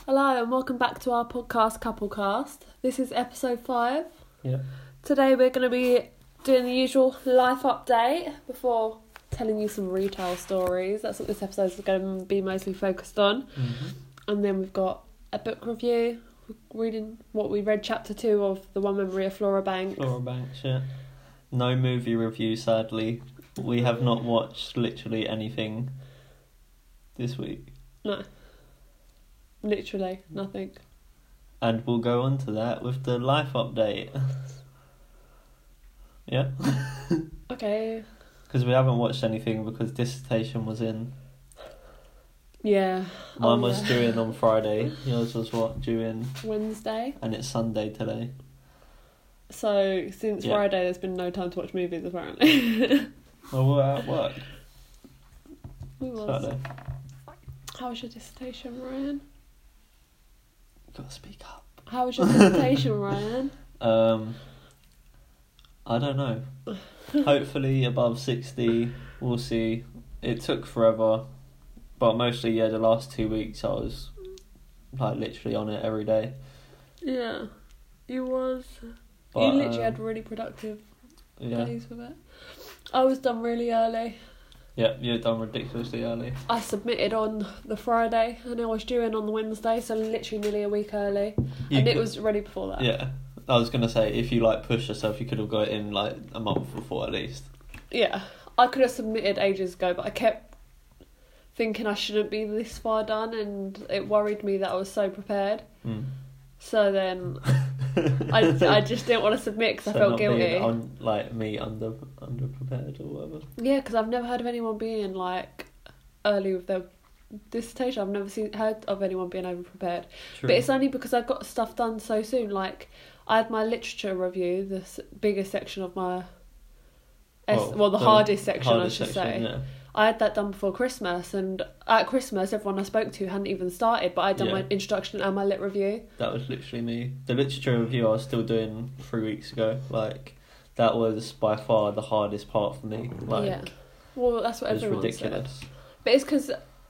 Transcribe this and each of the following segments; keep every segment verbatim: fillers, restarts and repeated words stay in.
Hello and welcome back to our podcast, Couplecast. This is episode five. Yeah. Today we're going to be doing the usual life update before telling you some retail stories. That's what this episode is going to be mostly focused on. Mm-hmm. And then we've got a book review, reading what we read, chapter two of The One Memory of Flora Banks. Flora Banks, yeah. No movie review, sadly. We have not watched literally anything this week. No. Literally nothing. And we'll go on to that with the life update. Yeah? Okay. Because we haven't watched anything because dissertation was in. Yeah. Mine oh, was yeah. due in on Friday. Yours was what? Due in? Wednesday. And it's Sunday today. So, since Yeah. Friday, there's been no time to watch movies, apparently. Well, we're at work. We was. Saturday. How was your dissertation, Ryan? Gotta speak up. How was your dissertation, Ryan? Um, I don't know. Hopefully above sixty. We'll see. It took forever, but mostly yeah. The last two weeks I was like literally on it every day. Yeah, you was. But, you literally um, had really productive yeah, days with it. I was done really early. yeah. You're done ridiculously early. I submitted on the Friday and I was due in on the Wednesday, so literally nearly a week early. You and could, it was ready before that. Yeah, I was gonna say if you like push yourself, you could have got it in like a month before at least. Yeah, I could have submitted ages ago, but I kept thinking I shouldn't be this far done, and it worried me that I was so prepared. Mm. So then I, I just didn't want to submit because So I felt not guilty. being un, like me under under prepared or whatever. Yeah, because I've never heard of anyone being like early with their dissertation. I've never seen heard of anyone being over prepared. True. But it's only because I got stuff done so soon. Like I had my literature review, the s- biggest section of my, es- well, well the, the hardest section hardest I should section, say. Yeah. I had that done before Christmas, and at Christmas everyone I spoke to hadn't even started, but I'd done Yeah. my introduction and my lit review. That was literally me. The literature review I was still doing three weeks ago. Like, that was by far the hardest part for me. Like, Yeah. Well, that's what it was everyone ridiculous. said. But it's because,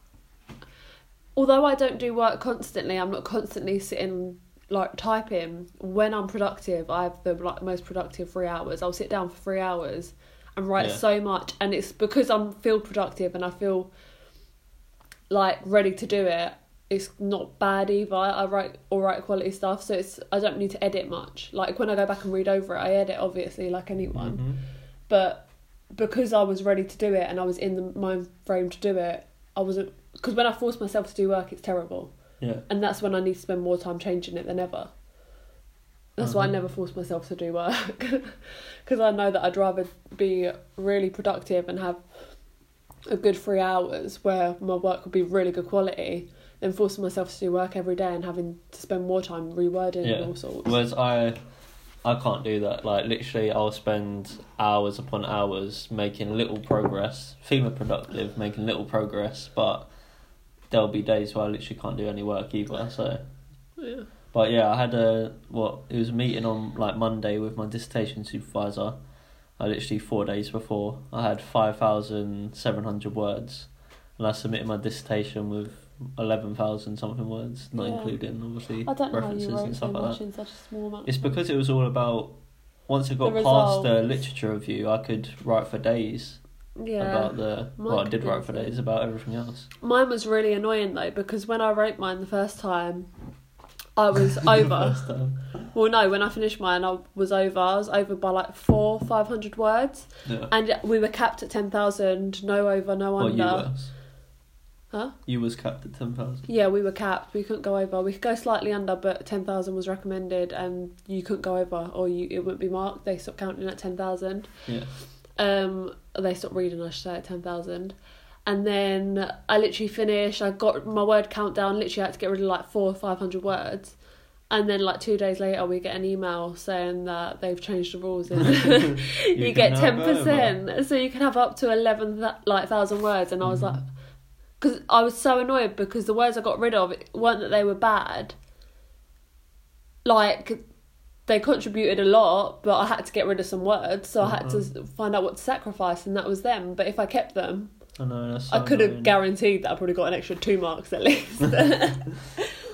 although I don't do work constantly, I'm not constantly sitting like typing. When I'm productive, I have the like most productive three hours. I'll sit down for three hours and write Yeah. so much, and it's because I'm feel productive and I feel like ready to do it. It's not bad either. I write all right quality stuff, so it's I don't need to edit much. Like when I go back and read over it, I edit obviously like anyone, Mm-hmm. but because I was ready to do it and I was in the mind frame to do it, I wasn't. Because when I force myself to do work, it's terrible, Yeah. and that's when I need to spend more time changing it than ever. That's why I Mhm. never force myself to do work, because I know that I'd rather be really productive and have a good three hours where my work would be really good quality than forcing myself to do work every day and having to spend more time rewording Yeah. and all sorts. Whereas I, I can't do that. Like, literally, I'll spend hours upon hours making little progress, feeling productive, making little progress, but there'll be days where I literally can't do any work either, so... Yeah. But yeah, I had a, what, it was a meeting on like Monday with my dissertation supervisor. I literally, four days before, I had five thousand seven hundred words. And I submitted my dissertation with eleven thousand something words, not Yeah. including, obviously, I don't know how references you wrote and so stuff like much that. in such a small amount. It's of time. because it was all about, once I got The past the results. literature review, I could write for days yeah. about the, Mine well, I could did be write for the same. days about everything else. Mine was really annoying though, because when I wrote mine the first time, I was over. First time. Well, no, when I finished mine, I was over. I was over by like four, five hundred words, Yeah. and we were capped at ten thousand. No over, no Well, under. you was. Huh? You was capped at ten thousand. Yeah, we were capped. We couldn't go over. We could go slightly under, but ten thousand was recommended, and you couldn't go over, or you it wouldn't be marked. They stopped counting at ten thousand. Yeah. Um, they stopped reading, I should say, at ten thousand. And then I literally finished. I got my word count down. Literally, I had to get rid of like four or five hundred words. And then, like two days later, we get an email saying that they've changed the rules. And you, You get can ten have over. percent, so you can have up to eleven th- like thousand words. And I was Mhm. like, because I was so annoyed because the words I got rid of it weren't that they were bad. Like they contributed a lot, but I had to get rid of some words, so I had to find out what to sacrifice, and that was them. But if I kept them, I know, that's so I could have annoying. guaranteed that I probably got an extra two marks at least.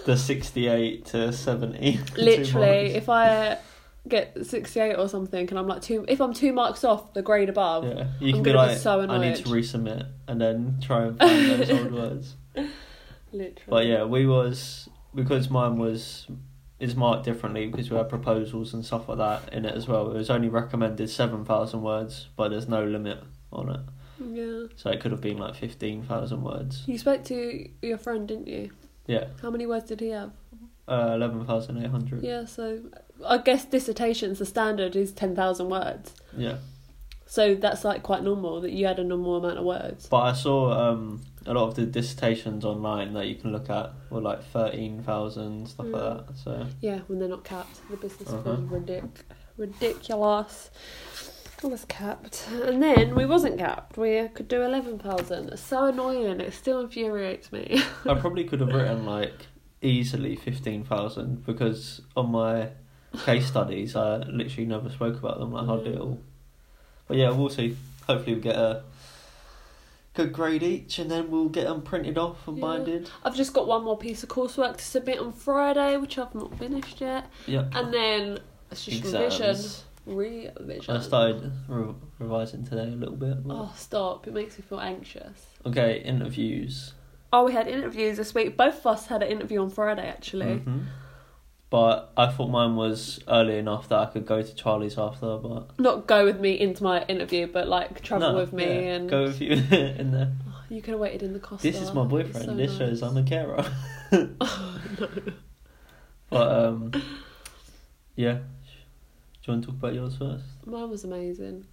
the sixty-eight to seventy. Literally, if I get sixty-eight or something, and I'm like two, if I'm two marks off the grade above, yeah, you can I'm be gonna like, be so annoyed. I need to resubmit, and then try and find those old words. Literally. But yeah, we was because mine was is marked differently because we had proposals and stuff like that in it as well. It was only recommended seven thousand words, but there's no limit on it. Yeah. So it could have been like fifteen thousand words. You spoke to your friend, didn't you? Yeah. How many words did he have? Uh, eleven thousand eight hundred. Yeah, so I guess dissertations, the standard is ten thousand words. Yeah. So that's like quite normal that you had a normal amount of words. But I saw um, a lot of the dissertations online that you can look at were like thirteen thousand, stuff Mm. like that. So Yeah, when they're not capped. The business Uh-huh. was ridic- ridiculous. It was capped. And then we wasn't capped. We could do eleven thousand. It's so annoying. It still infuriates me. I probably could have written like easily fifteen thousand because on my case studies I literally never spoke about them, like hardly at all. But yeah, we'll see. Hopefully we'll get a good grade each and then we'll get them printed off and Yeah. binded. I've just got one more piece of coursework to submit on Friday, which I've not finished yet. Yeah. And then it's just revision. Exams. Revision. I started re- revising today a little bit. But... Oh, stop. It makes me feel anxious. Okay, interviews. Oh, we had interviews this week. Both of us had an interview on Friday, actually. Mm-hmm. But I thought mine was early enough that I could go to Charlie's after, but... Not go with me into my interview, but like travel No, with me yeah, and... go with you in there. Oh, you could have waited in the Costa. This is my boyfriend. So this nice. shows I'm a carer. Oh, no. But, um... yeah. Do you want to talk about yours first? Mine was amazing.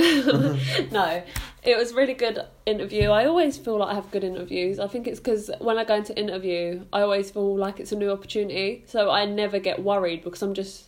No, it was a really good interview. I always feel like I have good interviews. I think it's because when I go into interview, I always feel like it's a new opportunity. So I never get worried because I'm just...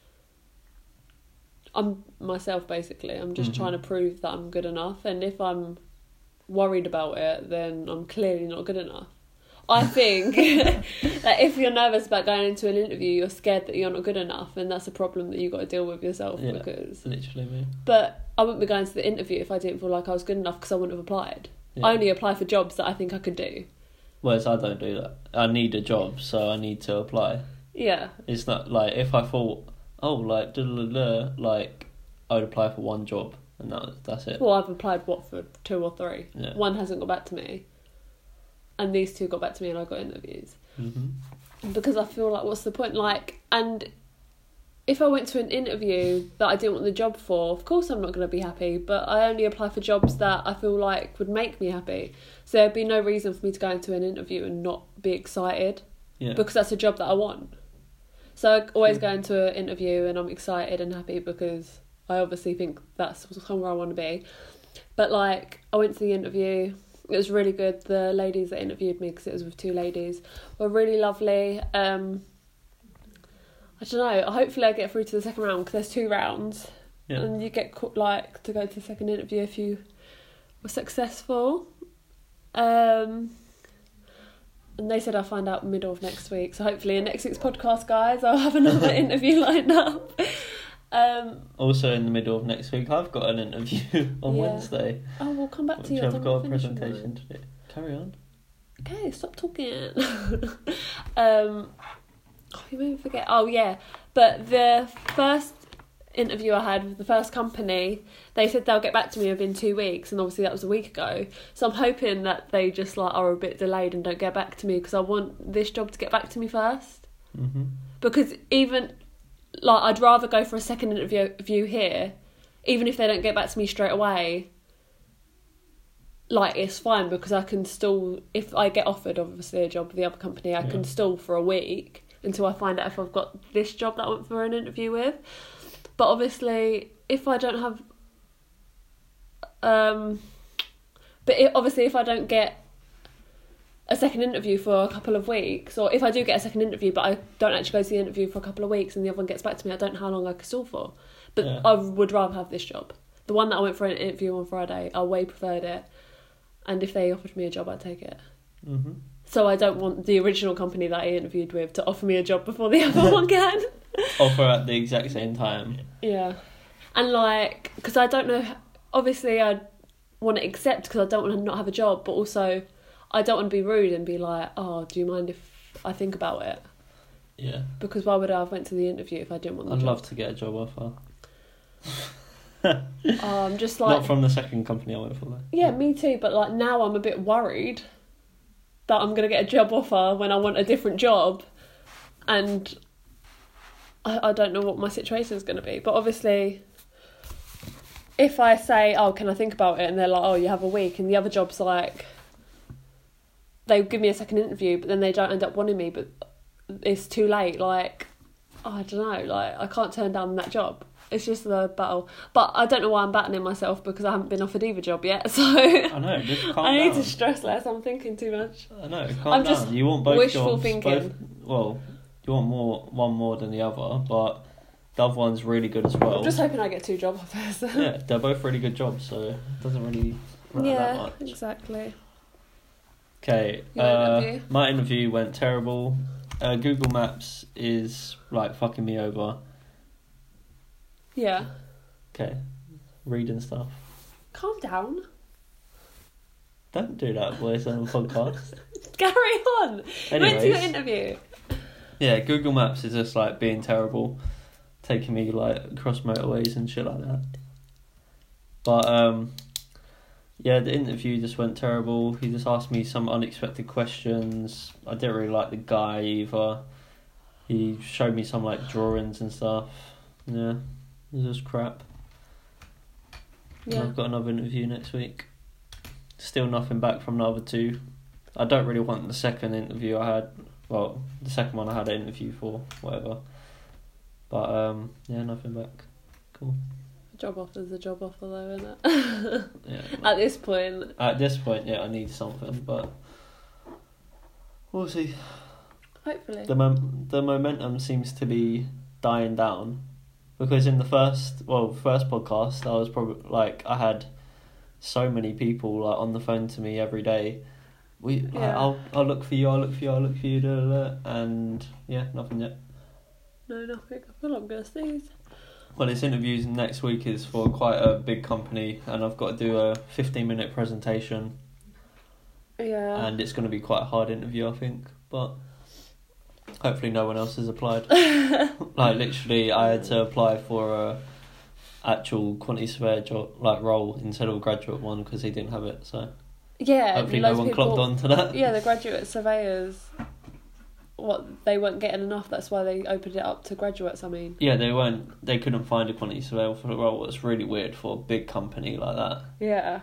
I'm myself, basically. I'm just Mhm. trying to prove that I'm good enough. And if I'm worried about it, then I'm clearly not good enough. I think that if you're nervous about going into an interview, you're scared that you're not good enough, and that's a problem that you've got to deal with yourself. Yeah. Because, Literally me. but I wouldn't be going to the interview if I didn't feel like I was good enough because I wouldn't have applied. Yeah. I only apply for jobs that I think I could do. Whereas I don't do that. I need a job, so I need to apply. Yeah, It's not like if I thought, oh, like, da da da, like, I would apply for one job, and that that's it. well, I've applied what for two or three. Yeah. One hasn't got back to me, and these two got back to me, and I got interviews. Mm-hmm. Because I feel like, what's the point? Like, and if I went to an interview that I didn't want the job for, of course I'm not going to be happy, but I only apply for jobs that I feel like would make me happy. So there'd be no reason for me to go into an interview and not be excited, Yeah. because that's a job that I want. So I always Hmm. go into an interview and I'm excited and happy because I obviously think that's somewhere I want to be. But like, I went to the interview. It was really good. The ladies that interviewed me, because it was with two ladies, were really lovely. Um, I don't know. Hopefully, I get through to the second round because there's two rounds, Yeah. and you get co- like to go to the second interview if you were successful. Um, and they said I'll find out middle of next week. So hopefully, in next week's podcast, guys, I'll have another interview lined up. Um, Also, in the middle of next week, I've got an interview on Yeah. Wednesday. oh, we'll come back to Which you. I I've don't got a wanna finish presentation mine. to do. Carry on. Okay, stop talking. um, oh, you made me forget. Oh yeah, but the first interview I had with the first company, they said they'll get back to me within two weeks, and obviously that was a week ago. So I'm hoping that they just like are a bit delayed and don't get back to me because I want this job to get back to me first. Mm-hmm. Because even like I'd rather go for a second interview view here, even if they don't get back to me straight away. Like, it's fine because I can still, if I get offered obviously a job with the other company, I Yeah. can stall for a week until I find out if I've got this job that I went for an interview with. But obviously, if I don't have, um, but it, obviously if I don't get a second interview for a couple of weeks, or if I do get a second interview but I don't actually go to the interview for a couple of weeks and the other one gets back to me, I don't know how long I could stall for. But Yeah. I would rather have this job. The one that I went for an interview on Friday, I way preferred it. And if they offered me a job, I'd take it. Mm-hmm. So I don't want the original company that I interviewed with to offer me a job before the other one can. Offer at the exact same time. Yeah. And like, because I don't know, obviously I want to accept because I don't want to not have a job, but also I don't want to be rude and be like, oh, do you mind if I think about it. Yeah. Because why would I have went to the interview if I didn't want the I'd job? love to get a job offer. Oh, I'm just like... Not from the second company I went for, though. Yeah, me too. But like now I'm a bit worried that I'm going to get a job offer when I want a different job. And I, I don't know what my situation is going to be. But obviously, if I say, oh, can I think about it? And they're like, oh, you have a week. And the other job's like, they give me a second interview, but then they don't end up wanting me. But it's too late. Like, oh, I don't know. Like, I can't turn down that job. It's just the battle. But I don't know why I'm battling myself because I haven't been offered either job yet. So I know, just calm I need down. to stress less. I'm thinking too much. I know, calm I'm down. just You want both wishful jobs. thinking. Both, well, you want more one more than the other, but the other one's really good as well. I'm just hoping I get two job offers. Yeah, they're both really good jobs, so it doesn't really matter yeah, that much. exactly. Okay, Your uh, interview? my interview went terrible. Uh, Google Maps is like fucking me over. Yeah. Okay, reading stuff. Calm down. Don't do that voice on a podcast. Carry on. You went to your Anyways. interview. Yeah, Google Maps is just like being terrible, taking me like across motorways and shit like that. But um, yeah, the interview just went terrible. He just asked me some unexpected questions. I didn't really like the guy either. He showed me some like drawings and stuff. Yeah, it was just crap. And Yeah. I've got another interview next week. Still nothing back from the other two. I don't really want the second interview I had. Well, the second one I had an interview for, whatever. But um, yeah, nothing back. Cool. A job offer's a job offer though, isn't it? Yeah. At this point. At this point, yeah, I need something, but we'll see. Hopefully. The mom- the momentum seems to be dying down, because in the first, well, first podcast, I was probably like, I had so many people like on the phone to me every day. We, like, Yeah. I'll, I'll look for you. I'll look for you. I'll look for you. Da, da, da, and yeah, nothing yet. No, nothing. I feel like I'm gonna sneeze. Well, this interview next week is for quite a big company, and I've got to do a fifteen minute presentation, Yeah. and it's going to be quite a hard interview, I think. But hopefully, no one else has applied. Like literally, I had to apply for a actual quantity surveyor job, like role, instead of a graduate one because he didn't have it. So Yeah. hopefully, no loads one of people, clocked on to that. Yeah, the graduate surveyors, what they weren't getting enough. That's why they opened it up to graduates. I mean. Yeah, they weren't. They couldn't find a quantity surveyor for the role. It's really weird for a big company like that. Yeah.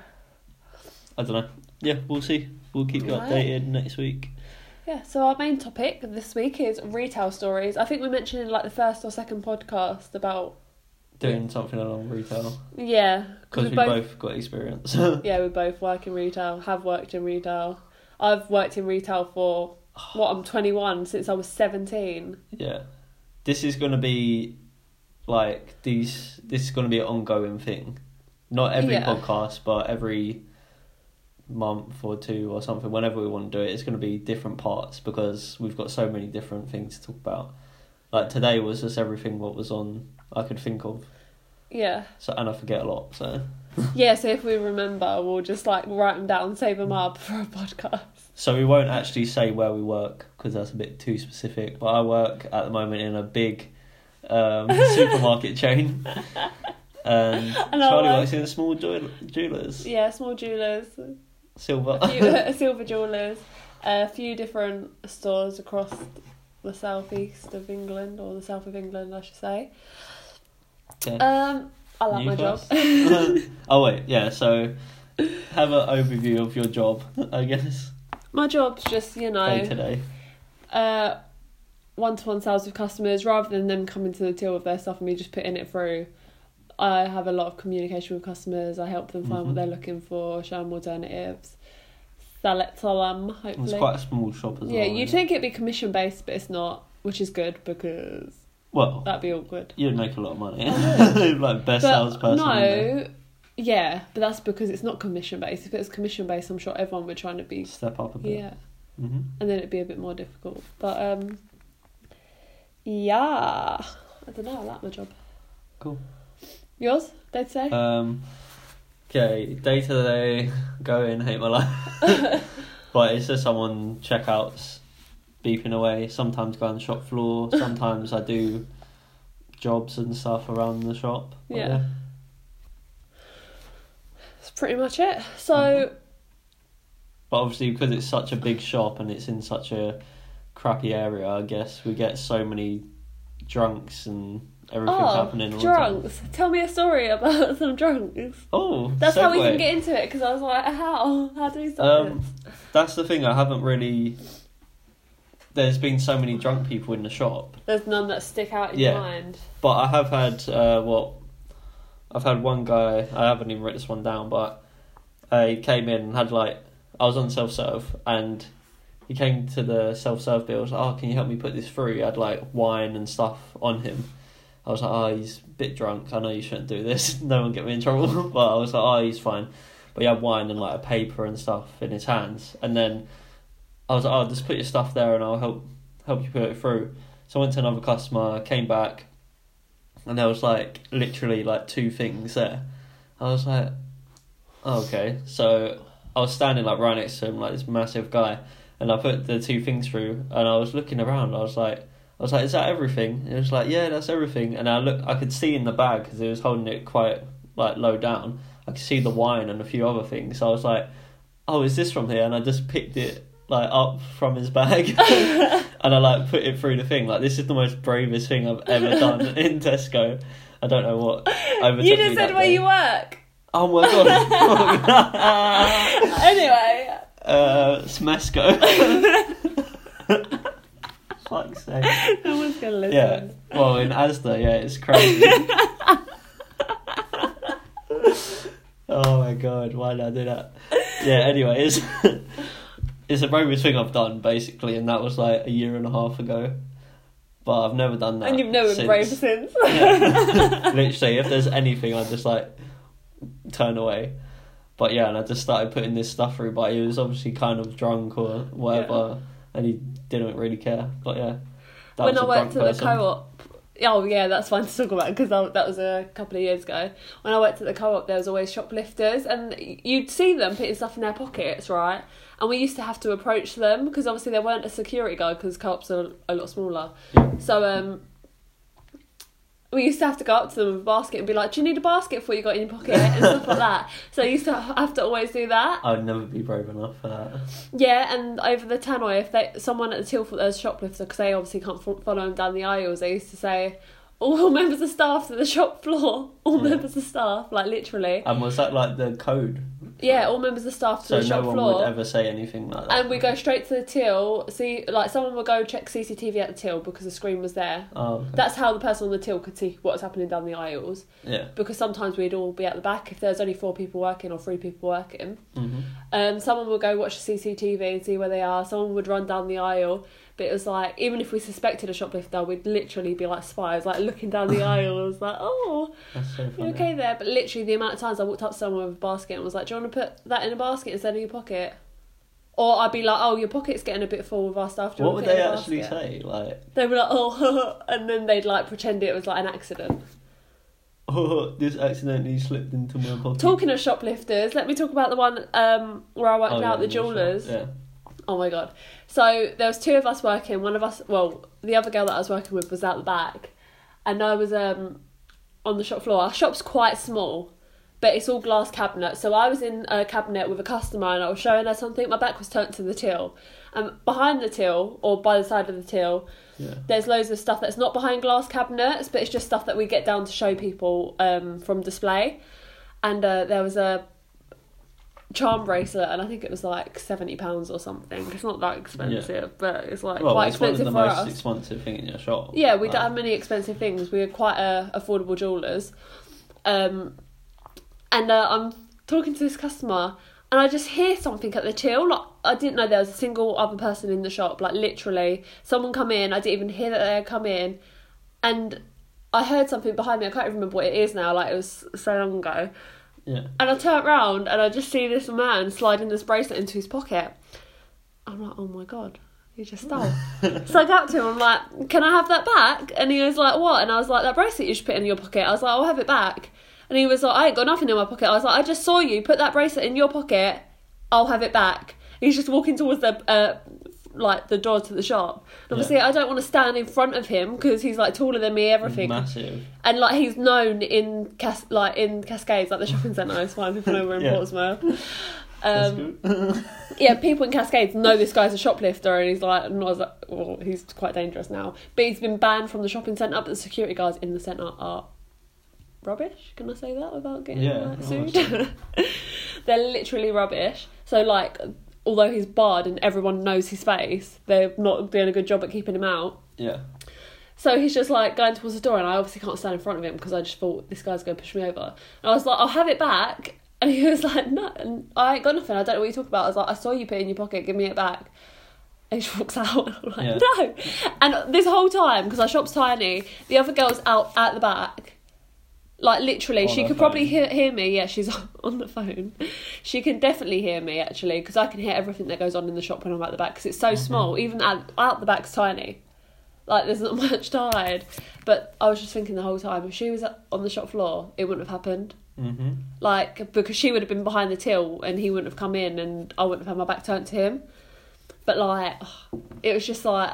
I don't know. Yeah, we'll see. We'll keep you Right. updated next week. Yeah, so our main topic this week is retail stories. I think we mentioned in like the first or second podcast about Doing something along retail. yeah, Because we both got experience. yeah we both work in retail, have worked in retail. I've worked in retail for what I'm twenty-one since I was seventeen. Yeah. This is going to be like these. This is going to be an ongoing thing. Not every Yeah. podcast, but every month or two or something. Whenever we want to do it, it's going to be different parts because we've got so many different things to talk about. Like today was just everything what was on I could think of. Yeah, So and I forget a lot. So yeah. So if we remember, we'll just like write them down, save them up for a podcast. so we won't actually say where we work because that's a bit too specific. But I work at the moment in a big um, supermarket chain. And, And I Charlie work- works in a small jew- jewellers. Yeah, small jewellers, Silver. a few silver jewellers, a few different stores across the southeast of England, or the south of England, I should say. Okay. Um, I like You my job. first? Oh wait, yeah. So have an overview of your job, I guess. My job's just, you know, Day to day. uh, one-to-one sales with customers, rather than them coming to the till with their stuff and me just putting it through. I have a lot of communication with customers. I help them find Mhm. what they're looking for, show them alternatives, sell it to them, hopefully. It's quite a small shop as yeah, well. you'd isn't it? think it'd be commission-based, but it's not, which is good because Well, that'd be awkward. you'd make a lot of money. I Like best But salesperson. in there. no, yeah, but that's because it's not commission-based. If it was commission-based, I'm sure everyone would try to be, Step up a bit. yeah. hmm And then it'd be a bit more difficult. But um yeah. I don't know, I like my job. Cool. Yours? Day to day? Um. Okay, day to day, go in, hate my life. But it's just someone checkouts, beeping away. Sometimes go on the shop floor. Sometimes I do jobs and stuff around the shop. But Yeah. yeah. That's pretty much it. So, Mhm. But obviously, because it's such a big shop and it's in such a crappy area, I guess we get so many drunks and everything oh, happening all the time. drunks. Tell me a story about some drunks. Oh, That's how we segue. can get into it, because I was like, how? How do we stop Um, this? That's the thing. I haven't really. There's been so many drunk people in the shop, There's none that stick out in Yeah. your mind. but I have had uh, what I've had one guy. I haven't even written this one down, but uh, he came in and had like I was on self serve and he came to the self serve bill. I was like, "Oh, can you help me put this through?" He had like wine and stuff on him. I was like, "Oh, he's a bit drunk. I know you shouldn't do this. No one get me in trouble." But I was like, "Oh, he's fine." But he had wine and like a paper and stuff in his hands, and then I was like, "Oh, just put your stuff there, and I'll help help you put it through." So I went to another customer, came back, and there was like literally like two things there. I was like, oh, "Okay." So I was standing like right next to him, like this massive guy, and I put the two things through, and I was looking around. I was like, I was like, "Is that everything?" And it was like, "Yeah, that's everything." And I look, I could see in the bag because he was holding it quite like low down. I could see the wine and a few other things. So I was like, "Oh, is this from here?" And I just picked it like up from his bag and I like put it through the thing. Like, this is the most bravest thing I've ever done in Tesco. I don't know what overtook You me just that said where day. you work. Oh my god. Anyway. uh, Smesco. Fuck's sake. No one's going to listen. Yeah. Well, in Asda, yeah, it's crazy. Oh my god, why did I do that? Yeah, anyway, it's, it's the bravest thing I've done, basically, and that was like a year and a half ago. But I've never done that. And you've never been since. brave since. Yeah. Literally, if there's anything, I just like turn away. But yeah, and I just started putting this stuff through, but he was obviously kind of drunk or whatever, yeah. and he didn't really care. But yeah, that when was I a worked drunk at the person. co-op, oh yeah, that's fine to talk about because that was a couple of years ago. When I worked at the co-op, there was always shoplifters, and you'd see them putting stuff in their pockets, right? And we used to have to approach them because obviously there weren't a security guard because co-ops are a lot smaller. Yeah. So um, we used to have to go up to them with a basket and be like, "Do you need a basket for what you got in your pocket?" and stuff like that. So I used to have to always do that. I'd never be brave enough for that. Yeah, and over the tannoy, if they someone at the till thought there was a shoplifter, because they obviously can't fo- follow them down the aisles, they used to say, "All members of staff to the shop floor." All Yeah. members of staff, like literally. And was that like the code? Yeah, all members of staff to So the no shop one floor. would ever say anything like that. And we go straight to the till. See, like someone would go check C C T V at the till because the screen was there. Oh, okay. That's how the person on the till could see what was happening down the aisles. Yeah. Because sometimes we'd all be at the back if there's only four people working or three people working. Mm-hmm. Um, someone would go watch the C C T V and see where they are. Someone would run down the aisle. But it was like, even if we suspected a shoplifter, we'd literally be like spies, like looking down the aisles, like, "Oh, That's so you funny. okay there?" But literally the amount of times I walked up to someone with a basket and was like, "Do you want to put that in a basket instead of your pocket?" Or I'd be like, "Oh, your pocket's getting a bit full with our stuff. Do you What want would to put it they in a actually basket?" say? Like, They'd be like, "Oh," and then they'd like pretend it was like an accident. "Oh, this accidentally slipped into my pocket." Talking of shoplifters, let me talk about the one um, where I worked Oh, out yeah, the yeah, sure. jewellers. Yeah. Oh my god. So there was two of us working. One of us, well, the other girl that I was working with was out the back, and I was um on the shop floor. Our shop's quite small, but it's all glass cabinets. So I was in a cabinet with a customer and I was showing her something. My back was turned to the till, and behind the till, or by the side of the till, Yeah. there's loads of stuff that's not behind glass cabinets, but it's just stuff that we get down to show people um from display. And uh, there was a charm bracelet, and I think it was like seventy pounds or something. It's not that expensive, yeah. but it's like Well, quite it's one of expensive the for most us. expensive thing in your shop. Yeah, we Like, don't have many expensive things. We're quite uh, affordable jewellers. Um, and uh, I'm talking to this customer, and I just hear something at the till. Like, I didn't know there was a single other person in the shop. Like, literally, someone come in. I didn't even hear that they had come in, and I heard something behind me. I can't even remember what it is now. Like, it was so long ago. Yeah. And I turn around and I just see this man sliding this bracelet into his pocket. I'm like, "Oh my god, he just stole." So I go up to him, I'm like, "Can I have that back?" And he was like, "What?" And I was like, "That bracelet you should put in your pocket." I was like, "I'll have it back." And he was like, "I ain't got nothing in my pocket." I was like, "I just saw you put that bracelet in your pocket. I'll have it back." He's just walking towards the uh, like the door to the shop. And obviously, Yeah. I don't want to stand in front of him because he's like taller than me, everything. Massive. And like he's known in Cas- like in Cascades, like the shopping centre. It's fine, people know we're in Yeah. Portsmouth. That's Um, good. yeah, people in Cascades know this guy's a shoplifter, and he's like, not as well, he's quite dangerous now. But he's been banned from the shopping centre. But the security guards in the centre are rubbish. Can I say that without getting Yeah, like, no, sued? They're literally rubbish. So like, although he's barred and everyone knows his face, they're not doing a good job at keeping him out. Yeah. So he's just like going towards the door, and I obviously can't stand in front of him because I just thought this guy's going to push me over. And I was like, I'll have it back. And he was like, no, and I ain't got nothing. I don't know what you're talking about. I was like, I saw you put it in your pocket. Give me it back. And he just walks out. And I'm like, Yeah. no. And this whole time, because our shop's tiny, the other girl's out at the back. Like, literally, On she her could probably phone. hear, hear me. Yeah, she's on, on the phone. She can definitely hear me, actually, because I can hear everything that goes on in the shop when I'm at the back, because it's so Mhm. small. Even out, out the back's tiny. Like, there's not much to hide. But I was just thinking the whole time, if she was on the shop floor, it wouldn't have happened. Mm-hmm. Like, because she would have been behind the till and he wouldn't have come in and I wouldn't have had my back turned to him. But, like, it was just like,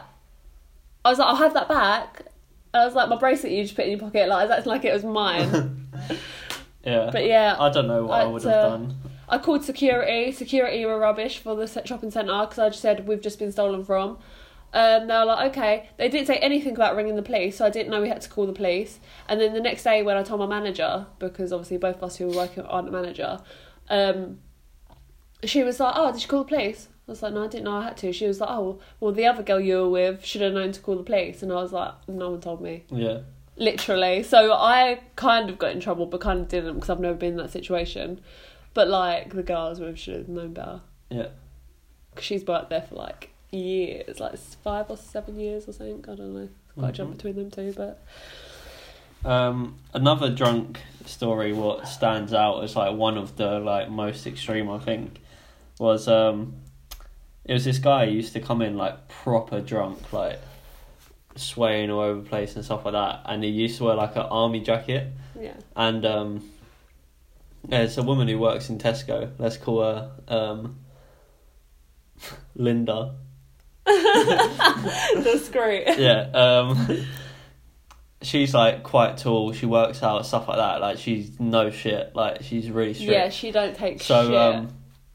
I was like, I'll have that back. And I was like, my bracelet you just put in your pocket, like, that's like it was mine. Yeah. But yeah, I don't know what I, I- would have uh, done. I called security. Security were rubbish for the shopping centre because I just said, we've just been stolen from. Um, they were like, okay. They didn't say anything about ringing the police, so I didn't know we had to call the police. And then the next day when I told my manager, because obviously both of us who were working aren't a manager, um, she was like, oh, did you call the police? I was like, no, I didn't know I had to. She was like, oh, well, the other girl you were with should have known to call the police. And I was like, no one told me. Yeah. Literally. So I kind of got in trouble, but kind of didn't because I've never been in that situation. But, like, the girl I was with should have known better. Yeah. Because she's worked there for, like, years. Like, five or seven years or something. I don't know. Quite a jump Mhm. between them two, but... Um, another drunk story, what stands out as like one of the like most extreme, I think, was um, it was this guy who used to come in like proper drunk, like swaying all over the place and stuff like that, and he used to wear like an army jacket, Yeah. and um, there's a woman who works in Tesco. Let's call her um, Linda. That's great. Yeah. Um, she's like quite tall. She works out, stuff like that. Like she's no shit. Like she's really strict. Yeah, she don't take So shit. um,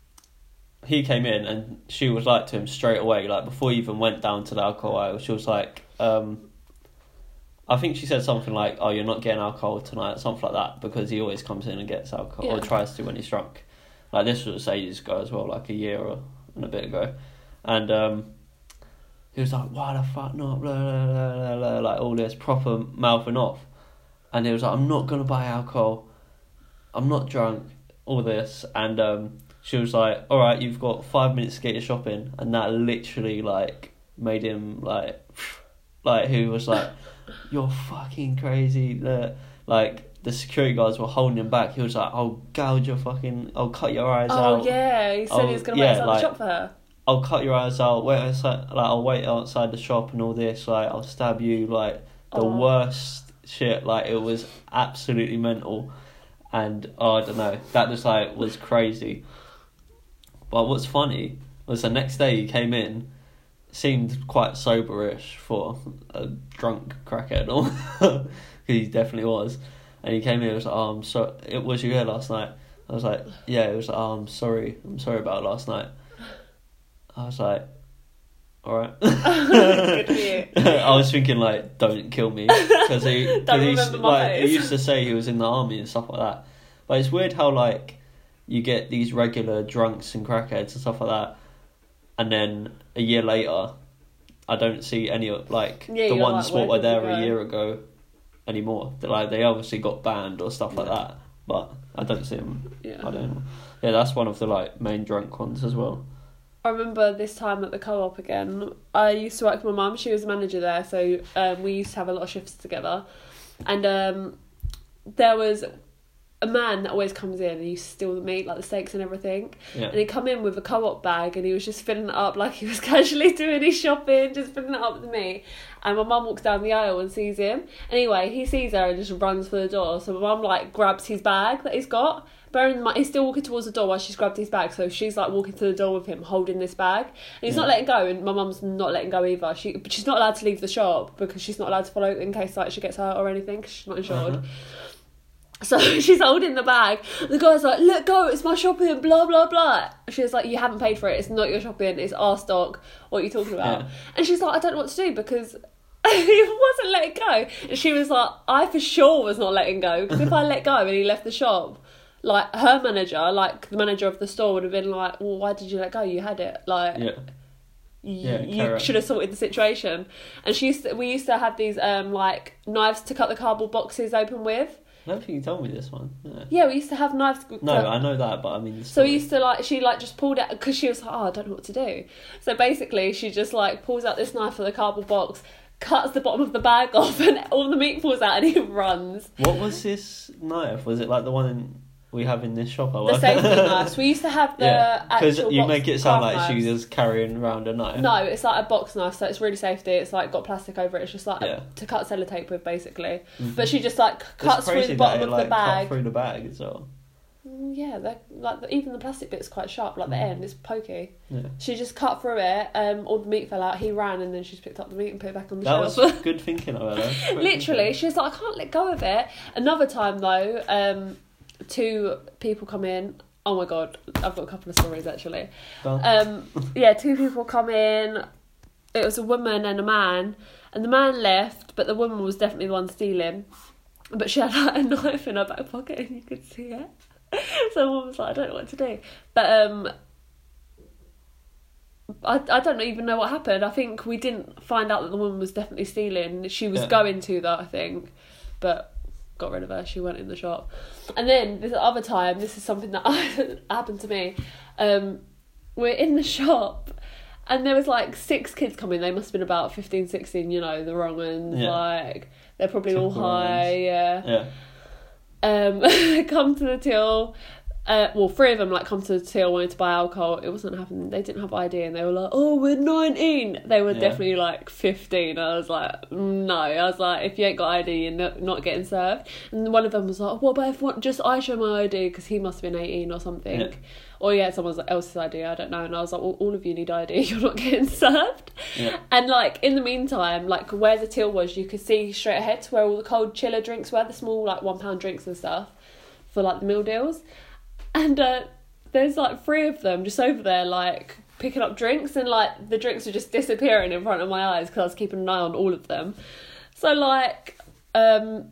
he came in and she was like to him straight away. Like before he even went down to the alcohol aisle, she was like, um, I think she said something like, "Oh, you're not getting alcohol tonight," something like that, because he always comes in and gets alcohol or Yeah. tries to when he's drunk. Like this was ages ago as well, like a year or and a bit ago, and um. He was like, why the fuck not, blah, blah, blah, blah, blah, like all this proper mouthing off. And he was like, I'm not going to buy alcohol. I'm not drunk, all this. And um, she was like, all right, you've got five minutes to get your shopping. And that literally, like, made him, like, like he was like, you're fucking crazy. The, like, the security guards were holding him back. He was like, I'll gouge your fucking, I'll cut your eyes Oh, out. yeah. He said Oh, he was going to yeah, wait outside like- the shop for her. I'll cut your eyes out. Wait outside, like I'll wait outside the shop and all this. Like I'll stab you. Like the Oh. worst shit. Like it was absolutely mental, and oh, I don't know. That just like was crazy. But what's funny was the next day he came in, seemed quite soberish for a drunk crackhead, because he definitely was. And he came in and was like, "Oh, I'm so. It was you here last night." I was like, "Yeah." It was like, "Oh, I'm sorry. I'm sorry about last night." I was like, alright. Good for you. I was thinking, like, don't kill me. Because he, Don't cause he, used, remember my like, he face. used to say he was in the army and stuff like that. But it's weird how, like, you get these regular drunks and crackheads and stuff like that. And then a year later, I don't see any of, like, Yeah, the you're ones like, what where were did you there a go? year ago anymore. They're like, they obviously got banned or stuff like that. But I don't see them. Yeah. I don't know. Yeah, that's one of the, like, main drunk ones as well. I remember this time at the co-op again. I used to work with my mum. She was the manager there, so um, we used to have a lot of shifts together. And um, there was a man that always comes in and he used to steal the meat, like the steaks and everything. Yeah. And he'd come in with a Co-op bag and he was just filling it up like he was casually doing his shopping, just filling it up with the meat. And my mum walks down the aisle and sees him. Anyway, he sees her and just runs for the door. So my mum, like, grabs his bag that he's got. Bearing in mind, he's still walking towards the door while she's grabbed his bag. So she's, like, walking to the door with him, holding this bag. And he's Yeah. not letting go, and my mum's not letting go either. She, but she's not allowed to leave the shop because she's not allowed to follow in case, like, she gets hurt or anything because she's not insured. Uh-huh. So she's holding the bag. The guy's like, let go, it's my shopping, blah, blah, blah. She's like, you haven't paid for it. It's not your shopping. It's our stock. What are you talking about? Yeah. And she's like, I don't know what to do because he wasn't letting go. And she was like, I for sure was not letting go because if I let go and he left the shop, like, her manager, like, the manager of the store would have been like, well, why did you let go? You had it. Like... Yeah. You, Yeah, you should have sorted the situation. And she used to, we used to have these um like knives to cut the cardboard boxes open with. I don't think you told me this one. Yeah. Yeah, we used to have knives. No, cut- I know that, but I mean. The So story. we used to like she like just pulled it because she was like, oh, I don't know what to do. So basically, she just like pulls out this knife for the cardboard box, cuts the bottom of the bag off, and all the meat falls out, and he runs. What was this knife? Was it like the one in, we have in this shop? The safety knives. We used to have the Yeah, because actual you box make it sound craft like she knives. was carrying around a knife. No, it's like a box knife, so it's really safety. It's like got plastic over it. It's just like Yeah. to cut sellotape with, basically. Mhm. But she just like cuts It's through crazy the that bottom it, of like, the bag. Cut through the bag as well. Mm, Yeah, they're, like the, even the plastic bit's quite sharp. Like the Mm. end, it's pokey. Yeah. She just cut through it. Um, all the meat fell out. He ran, and then she just picked up the meat and put it back on the That shelf. was good thinking of her. though. Quick Literally, thinking. she was like, I can't let go of it. Another time though, um, two people come in. Oh my god, I've got a couple of stories actually. Done. Um, yeah, two people come in. It was a woman and a man, and the man left, but the woman was definitely the one stealing. But she had like, a knife in her back pocket, and you could see it. So mum was like, I don't know what to do. But um, I I don't even know what happened. I think we didn't find out that the woman was definitely stealing. She was Yeah. going to that, I think, but got rid of her. She went in the shop. And then this other time, this is something that happened to me. Um, we're in the shop, and there was like six kids coming. They must have been about fifteen, sixteen, you know, the wrong ones. Yeah. Like, they're probably all Typical high, ones. yeah. Yeah. Um, they come to the till. Uh, well, three of them like come to the till, wanted to buy alcohol. It wasn't happening. They didn't have I D, and they were like, "Oh, we're nineteen." They were Yeah. definitely like fifteen. I was like, "No." I was like, "If you ain't got I D, you're not, not getting served." And one of them was like, "What about if what, just I show my I D?" Because he must have been eighteen or something. Yeah. Or yeah, someone else's I D. I don't know. And I was like, well, "All of you need I D. You're not getting served." Yeah. And like in the meantime, like where the till was, you could see straight ahead to where all the cold chiller drinks were, the small like one pound drinks and stuff for like the meal deals. And uh, there's like three of them just over there like picking up drinks, and like the drinks were just disappearing in front of my eyes because I was keeping an eye on all of them. So like, um,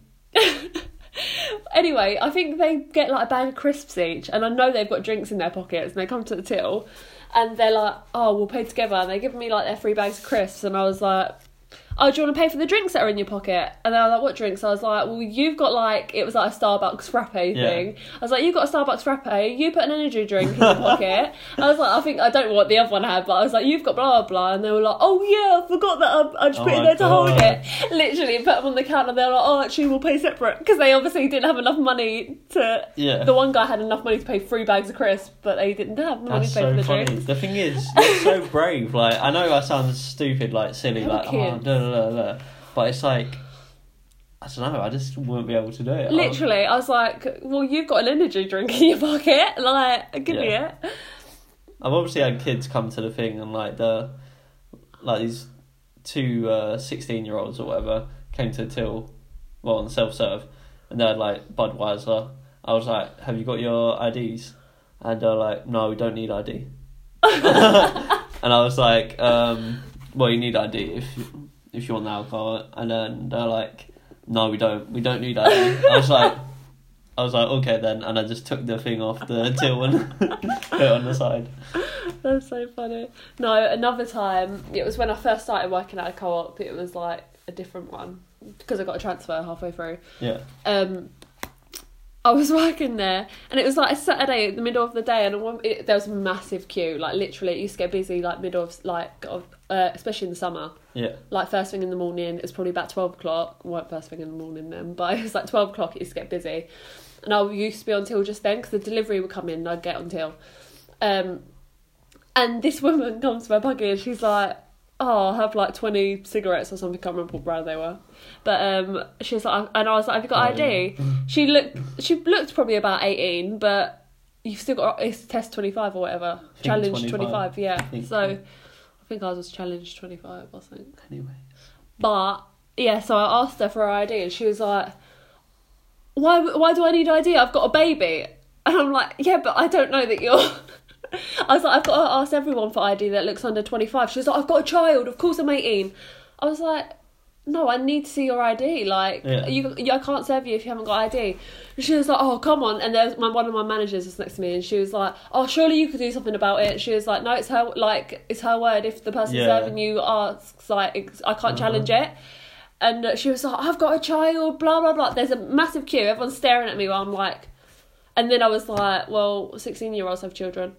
anyway, I think they get like a bag of crisps each, and I know they've got drinks in their pockets, and they come to the till, and they're like, "Oh, we'll pay together," and they give me like their three bags of crisps, and I was like, "Oh, do you want to pay for the drinks that are in your pocket?" And they were like, "What drinks?" I was like, "Well, you've got like," it was like a Starbucks frappe thing. Yeah. I was like, "You've got a Starbucks frappe, you put an energy drink in your pocket." I was like, I think, I don't know what the other one had, but I was like, "You've got blah, blah, blah." And they were like, "Oh yeah, I forgot that I, I just Oh put it my there to hold God. it." Literally put them on the counter, they were like, "Oh, actually, we'll pay separate." Because they obviously didn't have enough money to, Yeah. the one guy had enough money to pay three bags of crisps, but they didn't have the money That's to pay for so the funny. drinks. The thing is, you're so brave. Like, I know I sound stupid, like silly, They were like oh, kids. da, da, da, da. But it's like, I don't know. I just wouldn't be able to do it. Literally, I was like, "Well, you've got an energy drink in your pocket. Like, give me Yeah. it." I've obviously had kids come to the thing, and like the, like these two uh, sixteen-year-olds or whatever came to the till, well, on self-serve, and they had like Budweiser. I was like, "Have you got your I Ds?" And they're like, "No, we don't need I D." And I was like, um, "Well, you need I D if you, if you want the alcohol." And then they're like, "No, we don't. We don't need I D." I was like, I was like, "Okay then," and I just took the thing off the till and put it on the side. That's so funny. No, another time, it was when I first started working at a co-op. It was like a different one because I got a transfer halfway through. Yeah. Um, I was working there, and it was like a Saturday in the middle of the day, and one, it, there was a massive queue. Like literally, it used to get busy like middle of like of, uh, especially in the summer. Yeah. Like first thing in the morning, it was probably about twelve o'clock. Well, first thing in the morning then, but it was like twelve o'clock. It used to get busy, and I used to be on till just then because the delivery would come in, and I'd get on till. Um, and this woman comes to my buggy, and she's like, oh, I'll have like twenty cigarettes or something. I can't remember what brand they were. But um, she was like, and I was like, have you got I D? She looked, she looked probably about eighteen, but you've still got, it's test twenty-five or whatever. Challenge twenty-five, twenty-five yeah. I think so, so I think I was challenge twenty-five, I think. Anyway. But, yeah, so I asked her for her I D, and she was like, why, why do I need I D? I've got a baby. And I'm like, yeah, but I don't know that you're... I was like, I've got to ask everyone for I D that looks under twenty-five. She was like, I've got a child, of course I'm eighteen. I was like, no, I need to see your I D. Like, yeah. you, you, I can't serve you if you haven't got I D. And she was like, oh, come on. And there's my one of my managers was next to me, and she was like, oh, surely you could do something about it. She was like, no, it's her, like, it's her word. If the person yeah. serving you asks, like, I can't uh-huh. challenge it. And she was like, I've got a child, blah, blah, blah. There's a massive queue. Everyone's staring at me while I'm like... And then I was like, well, sixteen-year-olds have children.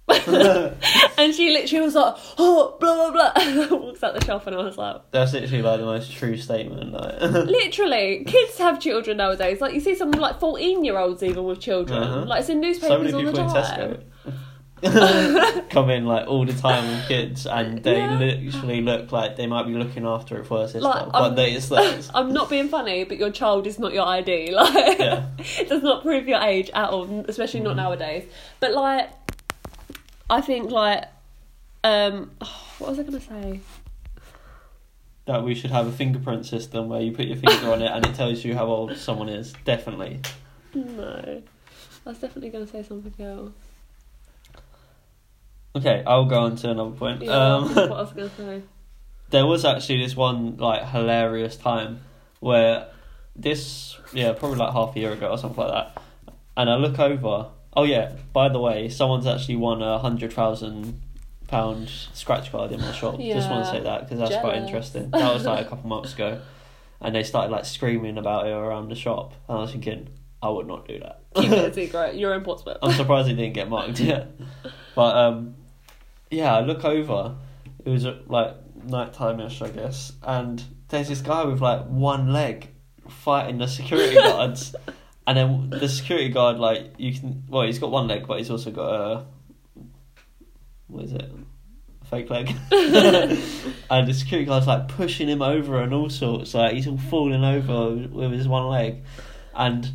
And she literally was like, oh, blah, blah, blah. Walks out the shop, and I was like... That's literally, like, the most true statement. Like. Literally. Kids have children nowadays. Like, you see some, like, fourteen-year-olds even with children. Uh-huh. Like, it's in newspapers so many all people the time. In Tesco come in, like, all the time with kids, and they yeah. literally look like they might be looking after it for their sister. Like, but they, it's theirs. I'm not being funny, but your child is not your I D. Like, yeah. It does not prove your age at all, especially not mm. nowadays. But, like... I think, like, um, oh, what was I going to say? That we should have a fingerprint system where you put your finger on it and it tells you how old someone is. Definitely. No. I was definitely going to say something else. Okay, I'll go on to another point. Yeah, um, what I was going to say. There was actually this one, like, hilarious time where this, yeah, probably like half a year ago or something like that, and I look over... Oh yeah, by the way, someone's actually won a one hundred thousand pound scratch card in my shop. Yeah. Just want to say that because that's Jealous. Quite interesting. That was like a couple months ago, and they started like screaming about it around the shop, and I was thinking, I would not do that. Keep it a secret. You're in Portsmouth. I'm surprised it didn't get marked yet. But um, yeah, I look over. It was at like night time-ish, I guess, and there's this guy with like one leg fighting the security guards. And then the security guard, like, you can... Well, he's got one leg, but he's also got a... What is it? A fake leg. And the security guard's, like, pushing him over and all sorts. Like, he's all falling over with his one leg. And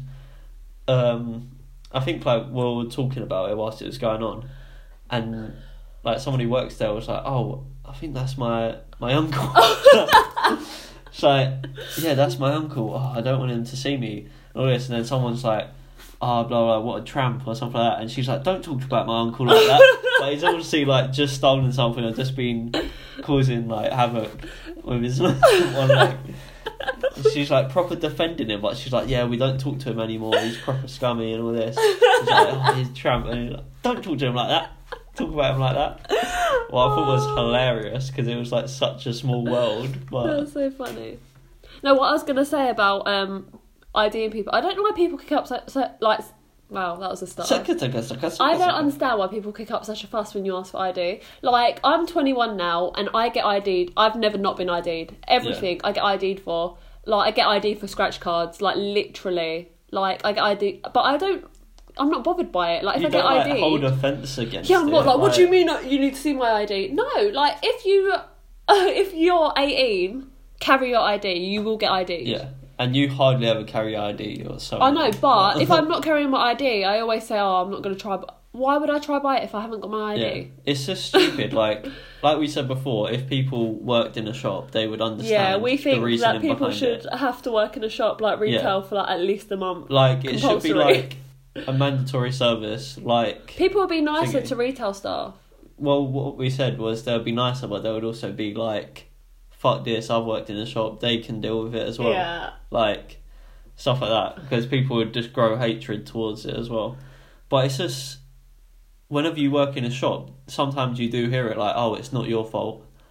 um, I think, like, we were talking about it whilst it was going on. And, like, someone who works there was like, oh, I think that's my, my uncle. It's like, yeah, that's my uncle. Oh, I don't want him to see me. All this, and then someone's like, oh, blah, blah, what a tramp, or something like that, and she's like, don't talk about my uncle like that. But he's obviously, like, just stolen something or just been causing, like, havoc with his one leg. And she's, like, proper defending him, but she's like, yeah, we don't talk to him anymore, he's proper scummy and all this. She's like, oh, he's a tramp, and he's like, don't talk to him like that. Talk about him like that. Well, I thought it was hilarious, because it was, like, such a small world. But... That's so funny. No, what I was going to say about... um. IDing people. I don't know why people kick up so, so like. Wow, that was a start. I don't understand why people kick up such a fuss when you ask for I D. Like, I'm twenty-one now, and I get I D'd. I've never not been I D'd. Everything yeah. I get I D'd for. Like, I get I D for scratch cards. Like, literally. Like, I get I D, but I don't. I'm not bothered by it. Like, if you I get don't, I D, like, hold offence against. Yeah, I'm not it, like, like. What do you mean? You need to see my I D? No, like, if you, uh, if you're eighteen, carry your I D. You will get I D'd. Yeah. And you hardly ever carry I D or something. I know, but if I'm not carrying my I D, I always say, oh, I'm not going to try. But why would I try buy it if I haven't got my I D? Yeah. It's just stupid. like like we said before, if people worked in a shop, they would understand yeah, we think the reasoning that people should it. have to work in a shop, like retail, yeah. for like at least a month. Like, it should be like a mandatory service. Like, people would be nicer thingy. to retail staff. Well, what we said was they would be nicer, but they would also be like, fuck this, I've worked in a shop, they can deal with it as well. Yeah. Like... Stuff like that, because people would just grow hatred towards it as well. But it's just, whenever you work in a shop, sometimes you do hear it like, oh, it's not your fault.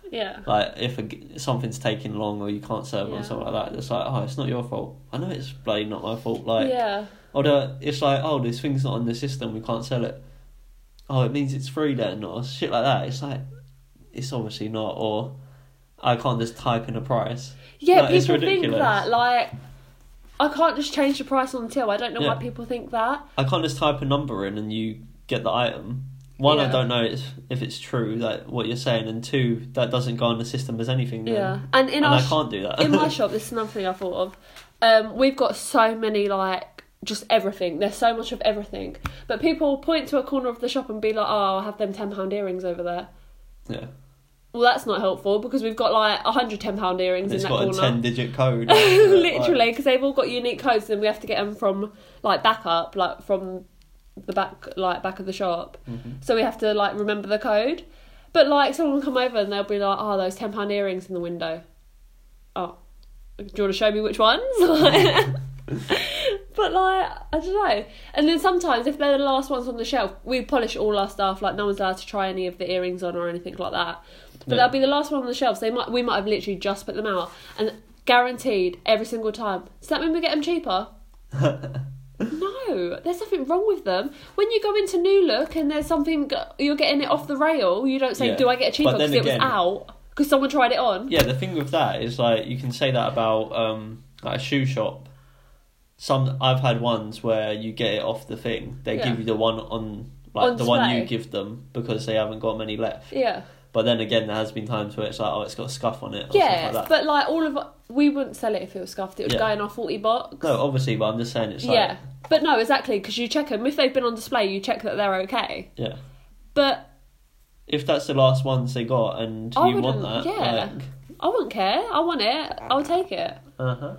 Yeah. Like, if a, something's taking long or you can't serve Yeah. or something like that, it's like, oh, it's not your fault. I know it's bloody not my fault. Like, yeah. or the, it's like, oh, this thing's not on the system, we can't sell it. Oh, it means it's free then, or shit like that. It's like, it's obviously not, or I can't just type in a price. Yeah, Like, it's people think ridiculous. that. Like, I can't just change the price on the till. I don't know Yeah. why people think that. I can't just type a number in and you get the item. One, I Yeah. don't know if, if it's true, like what you're saying, and two, that doesn't go on the system as anything. Then. Yeah, and in and our I sh- can't do that. in my shop, this is another thing I thought of. Um, we've got so many, like, just everything. There's so much of everything. But people point to a corner of the shop and be like, oh, I have them ten pound earrings over there. Yeah. Well, that's not helpful because we've got like one hundred ten pound earrings And it's in that got corner. a ten digit code. Literally, because they've all got unique codes and we have to get them from, like, back up, like, from the back, like, back of the shop. Mm-hmm. So we have to, like, remember the code. But, like, someone will come over and they'll be like, oh, those ten pound earrings in the window. Oh, do you want to show me which ones? But, like, I don't know. And then sometimes, if they're the last ones on the shelf, we polish all our stuff. Like, no one's allowed to try any of the earrings on or anything like that. But Yeah. they'll be the last one on the shelves. They might, we might have literally just put them out. And guaranteed, every single time. Does that mean we get them cheaper? No, there's nothing wrong with them. When you go into New Look and there's something, you're getting it off the rail, you don't say, Yeah. do I get it cheaper But then because it was again- out? Because someone tried it on? Yeah, the thing with that is, like, you can say that about um, like a shoe shop. Some I've had ones where you get it off the thing. They Yeah. give you the one on, like, On the one display. you give them because they haven't got many left. Yeah. But then again, there has been times where it's like, oh, it's got a scuff on it. Or Yeah, something like that. but like all of we wouldn't sell it if it was scuffed. It would Yeah. go in our forty box. No, obviously, but I'm just saying it's like... yeah, but no, exactly, because you check them. If they've been on display, you check that they're okay. Yeah. But If that's the last ones they got and I you want wouldn't- that, yeah. like... I wouldn't care. I want it. I'll take it. Uh-huh.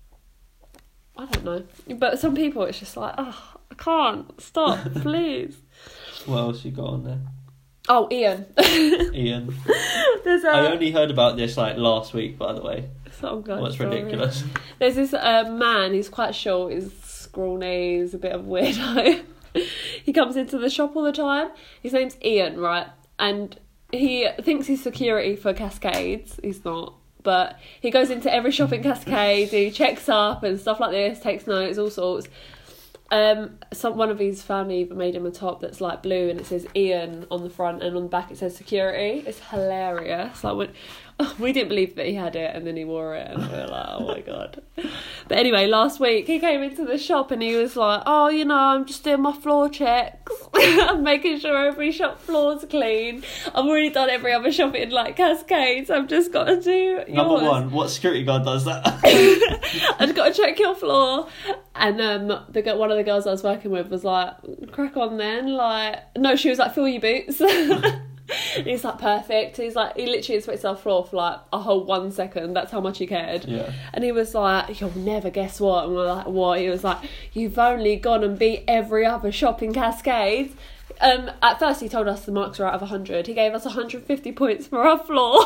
I don't know. But some people, it's just like, oh, I can't. Stop, please. What else you got on there? Oh, Ian. Ian. There's a... I only heard about this, like, last week, by the way. Some guy What's story. ridiculous. There's this uh, man, he's quite short, he's scrawny, he's a bit of a weirdo. He comes into the shop all the time. His name's Ian, right? And he thinks he's security for Cascades. He's not. But he goes into every shop in Cascades, he checks up and stuff like this, takes notes, all sorts. Um, some one of his family even made him a top that's like blue and it says Ian on the front and on the back it says security. It's hilarious. Like when, we didn't believe that he had it and then he wore it and we were like, oh my god. But anyway, last week he came into the shop and he was like, oh, you know, I'm just doing my floor checks. I'm making sure every shop floor's clean. I've already done every other shop in like Cascades. I've just got to do Number yours. one, what security guard does that? I've got to check your floor. And um, the girl- one of the girls I was working with was like, crack on then. Like, no, she was like, fill your boots. And he's like, perfect. He's like, he literally inspected our floor for like a whole one second. That's how much he cared. Yeah. And he was like, you'll never guess what. And we're like, what? He was like, you've only gone and beat every other shop in Cascades. Um, at first he told us the marks were out of one hundred. He gave us one hundred fifty points for our floor.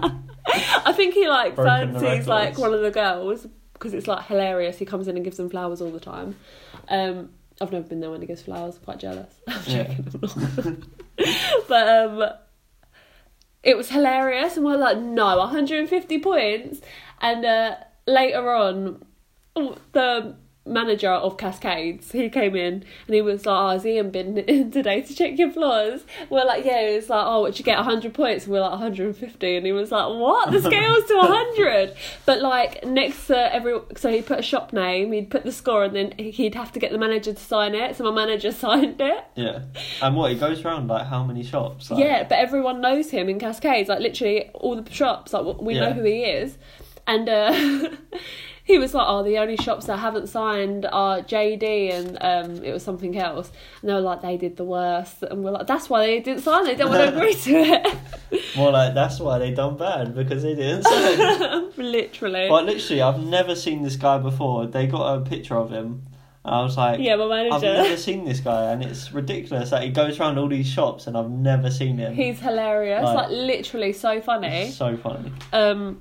I think he like Broken the fancies like records. one of the girls because it's like hilarious. He comes in and gives them flowers all the time. Um, I've never been there when he gives flowers. I'm quite jealous. I'm Yeah. joking, I'm not. But um, it was hilarious, and we're like, no, one hundred fifty points. And uh, later on, the manager of Cascades, he came in and he was like, oh, has Ian been in today to check your floors? We're like, yeah. He was like, oh, what, you get one hundred points? And we're like, one hundred fifty. And he was like, what? The scale's to one hundred. But like next to every, so he put a shop name, he'd put the score, and then he'd have to get the manager to sign it. So my manager signed it. Yeah. And what, he goes around, like, how many shops? Like, Yeah, but everyone knows him in Cascades. Like literally all the shops, like we know Yeah. who he is. And uh, he was like, oh, the only shops that haven't signed are J D and um, it was something else. And they were like, they did the worst. And we're like, that's why they didn't sign. They don't want to agree to it. More like, that's why they done bad, because they didn't sign. Literally. But literally, I've never seen this guy before. They got a picture of him. And I was like, Yeah, my I've manager. never seen this guy, and it's ridiculous that he goes around all these shops and I've never seen him. He's hilarious. Like- Like literally so funny. It's so funny. Um,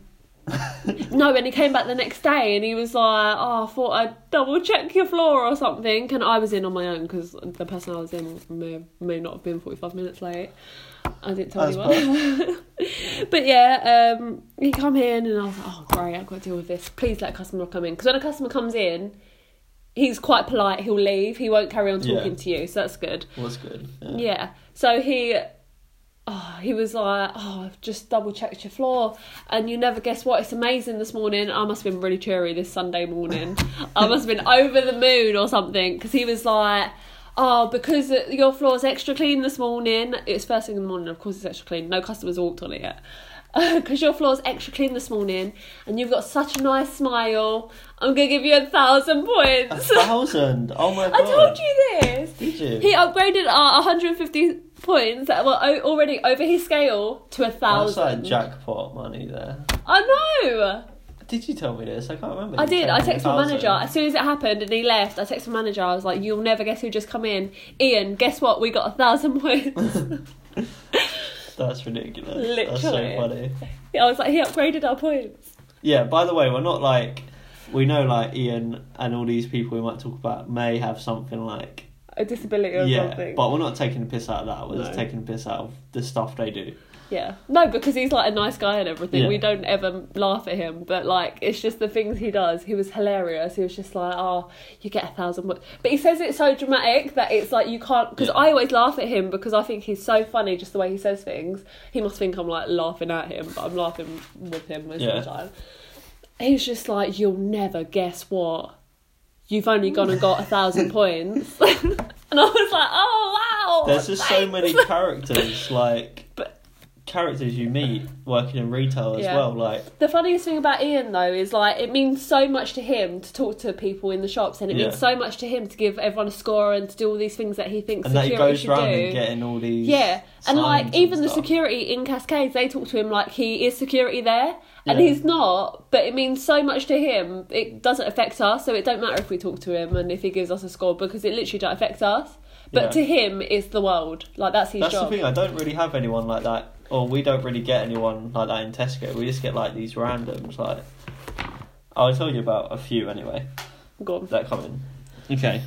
No, and he came back the next day and he was like, oh, I thought I'd double check your floor or something. And I was in on my own because the person I was in may, may not have been forty-five minutes late. I didn't tell anyone. But yeah, um, he come in and I was like, oh, great, I've got to deal with this. Please let a customer come in. Because when a customer comes in, he's quite polite. He'll leave. He won't carry on talking Yeah. to you. So that's good. Well, that's good. Yeah. Yeah. So he... Oh, he was like, oh, I've just double checked your floor and you never guess what, it's amazing this morning. I must have been really cheery this Sunday morning. I must have been over the moon or something, because he was like, oh, because your floor's extra clean this morning. It's first thing in the morning, of course it's extra clean. No customers walked on it yet. Because your floor's extra clean this morning and you've got such a nice smile, I'm going to give you a thousand points. A thousand? Oh my god. I told you this. Did you? He upgraded our one hundred fifty points that were o- already over his scale to a That's thousand. like jackpot money there. I know. Did you tell me this? I can't remember. I You did. told I me texted my a thousand. manager as soon as it happened and he left. I texted my manager. I was like, "You'll never guess who just come in." Ian, guess what? We got a thousand points. That's ridiculous. Literally. That's so funny. I was like, he upgraded our points. Yeah, by the way, we're not like... We know, like, Ian and all these people we might talk about may have something like... A disability or yeah, something. but we're not taking the piss out of that. We're No. just taking the piss out of the stuff they do. Yeah. No, because he's like a nice guy and everything. Yeah. We don't ever laugh at him, but like it's just the things he does. He was hilarious. He was just like, oh, you get a thousand. But he says it so dramatic that it's like you can't. Because Yeah. I always laugh at him because I think he's so funny, just the way he says things. He must think I'm like laughing at him, but I'm laughing with him most Yeah. of the time. He's just like, you'll never guess what. You've only gone and got a thousand points. And I was like, oh, wow. There's just so thanks. many characters, like... But- characters you meet working in retail as Yeah. well, like... The funniest thing about Ian, though, is like it means so much to him to talk to people in the shops, and it Yeah. means so much to him to give everyone a score and to do all these things that he thinks And that he security goes should around do. and getting all these... Yeah, and like signs even and the stuff. security in Cascades, they talk to him like he is security there, and Yeah. he's not. But it means so much to him. It doesn't affect us, so it don't matter if we talk to him and if he gives us a score because it literally don't affect us. But Yeah. to him, it's the world. Like that's his That's job. the thing, I don't really have anyone like that, or we don't really get anyone like that in Tesco. We just get like these randoms, like... I'll tell you about a few anyway. Go on. That come in. Okay.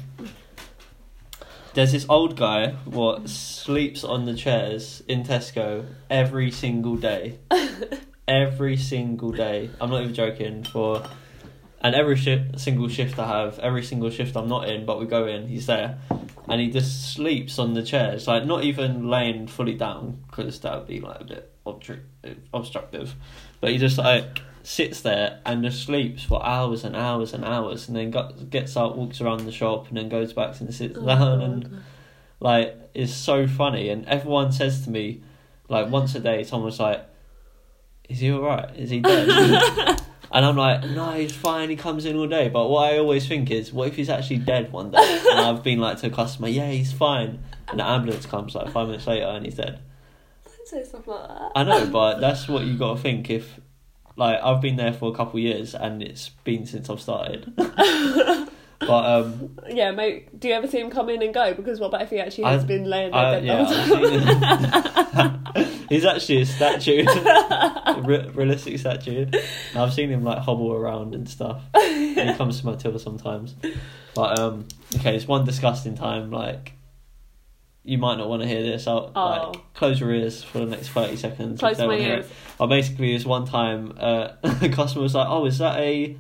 There's this old guy what sleeps on the chairs in Tesco every single day. Every single day. I'm not even joking. For and every shi- single shift I have, every single shift I'm not in, but we go in, he's there, and he just sleeps on the chairs, like not even laying fully down because that would be like a bit obtru- obstructive. But he just like sits there and just sleeps for hours and hours and hours, and then got, gets up, walks around the shop, and then goes back and sits Oh, down, God. and like it's so funny. And everyone says to me, like once a day, someone's like, "Is he alright? Is he dead?" And I'm like, "No, he's fine. He comes in all day." But what I always think is, what if he's actually dead one day? And I've been like to a customer, "Yeah, he's fine," and the ambulance comes like five minutes later and he's dead. Don't say stuff like that. I know, but that's what you got to think. If like I've been there for a couple of years and it's been since I've started. But um, Yeah, mate. Do you ever see him come in and go? Because what about if he actually has I- been laying there I, dead yeah, the I've whole seen time? him. He's actually a statue, a re- realistic statue. And I've seen him like hobble around and stuff. And he comes to my till sometimes. But um, okay, it's one disgusting time. Like you might not want to hear this. I'll Oh. like close your ears for the next thirty seconds. if Close you don't my wanna hear ears. it. But basically, this one time, uh, a customer was like, "Oh, is that a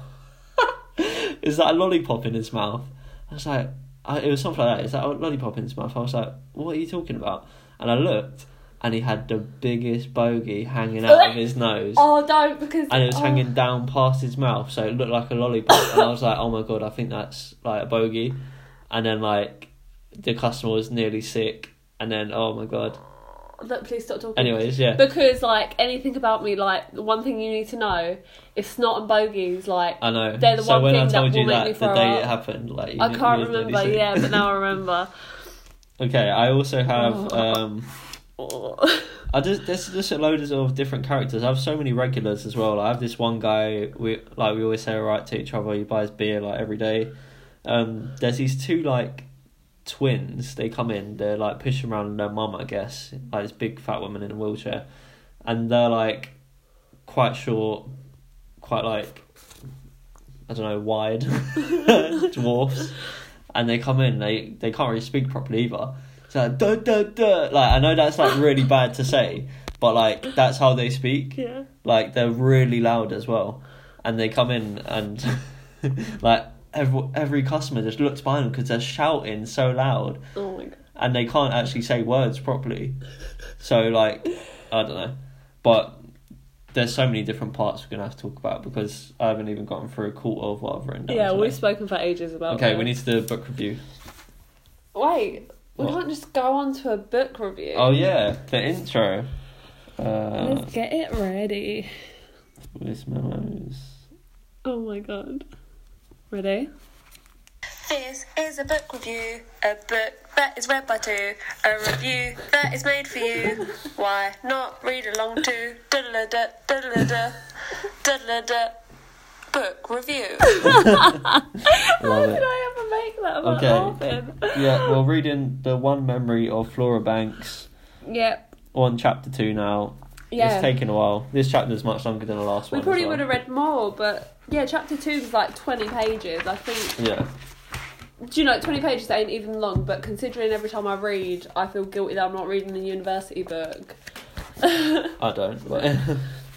is that a lollipop in his mouth?" I was like, I, it was something like that. Is that a lollipop in his mouth? I was like, "What are you talking about?" And I looked, and he had the biggest bogey hanging out of his nose. Oh, don't, because... And it was oh. hanging down past his mouth, so it looked like a lollipop. And I was like, "Oh my god, I think that's like a bogey." And then like the customer was nearly sick, and then oh my god. Look, please stop talking. Anyways, yeah. Because, like, anything about me, like, the one thing you need to know is snot and bogies, like... I know. They're the so one when thing I told that you will make that me the throw day up. it happened, like you I knew- can't you was nearly remember, sick. yeah, but now I remember. Okay, I also have um Oh. I just there's just a load of different characters. I have so many regulars as well. Like, I have this one guy we like we always say alright to each other. He buys beer like every day. Um, there's these two like twins. They come in. They're like pushing around their mum, I guess, like this big fat woman in a wheelchair, and they're like quite short, quite like, I don't know, wide dwarfs, and they come in, they they can't really speak properly either. So like, duh, duh, duh. Like, I know that's like really bad to say, but like that's how they speak. Yeah. Like they're really loud as well, and they come in and like every every customer just looks behind them because they're shouting so loud. Oh my god. And they can't actually say words properly. So like, I don't know, but there's so many different parts we're gonna have to talk about because I haven't even gotten through a quarter of what I've written down. Yeah, today. we've spoken for ages about. Okay, this. we need to do a book review. Wait, we What? can't just go on to a book review. Oh yeah, the intro. Uh, Let's get it ready. voice memos. Oh my god. Ready? This is a book review, a book that is read by two, a review that is made for you. Why not read along to da-da-da, da-da-da, da-da-da, book review. How Love did it. I ever make that about Okay. laughing? Yeah, we're reading the one memory of Flora Banks. Yep. On chapter two now. Yeah. It's taken a while. This chapter is much longer than the last We one. probably as well. would have read more, but yeah, chapter two is like twenty pages. I think. Yeah. Do you know, twenty pages ain't even long, but considering every time I read, I feel guilty that I'm not reading a university book. I don't, but. Okay.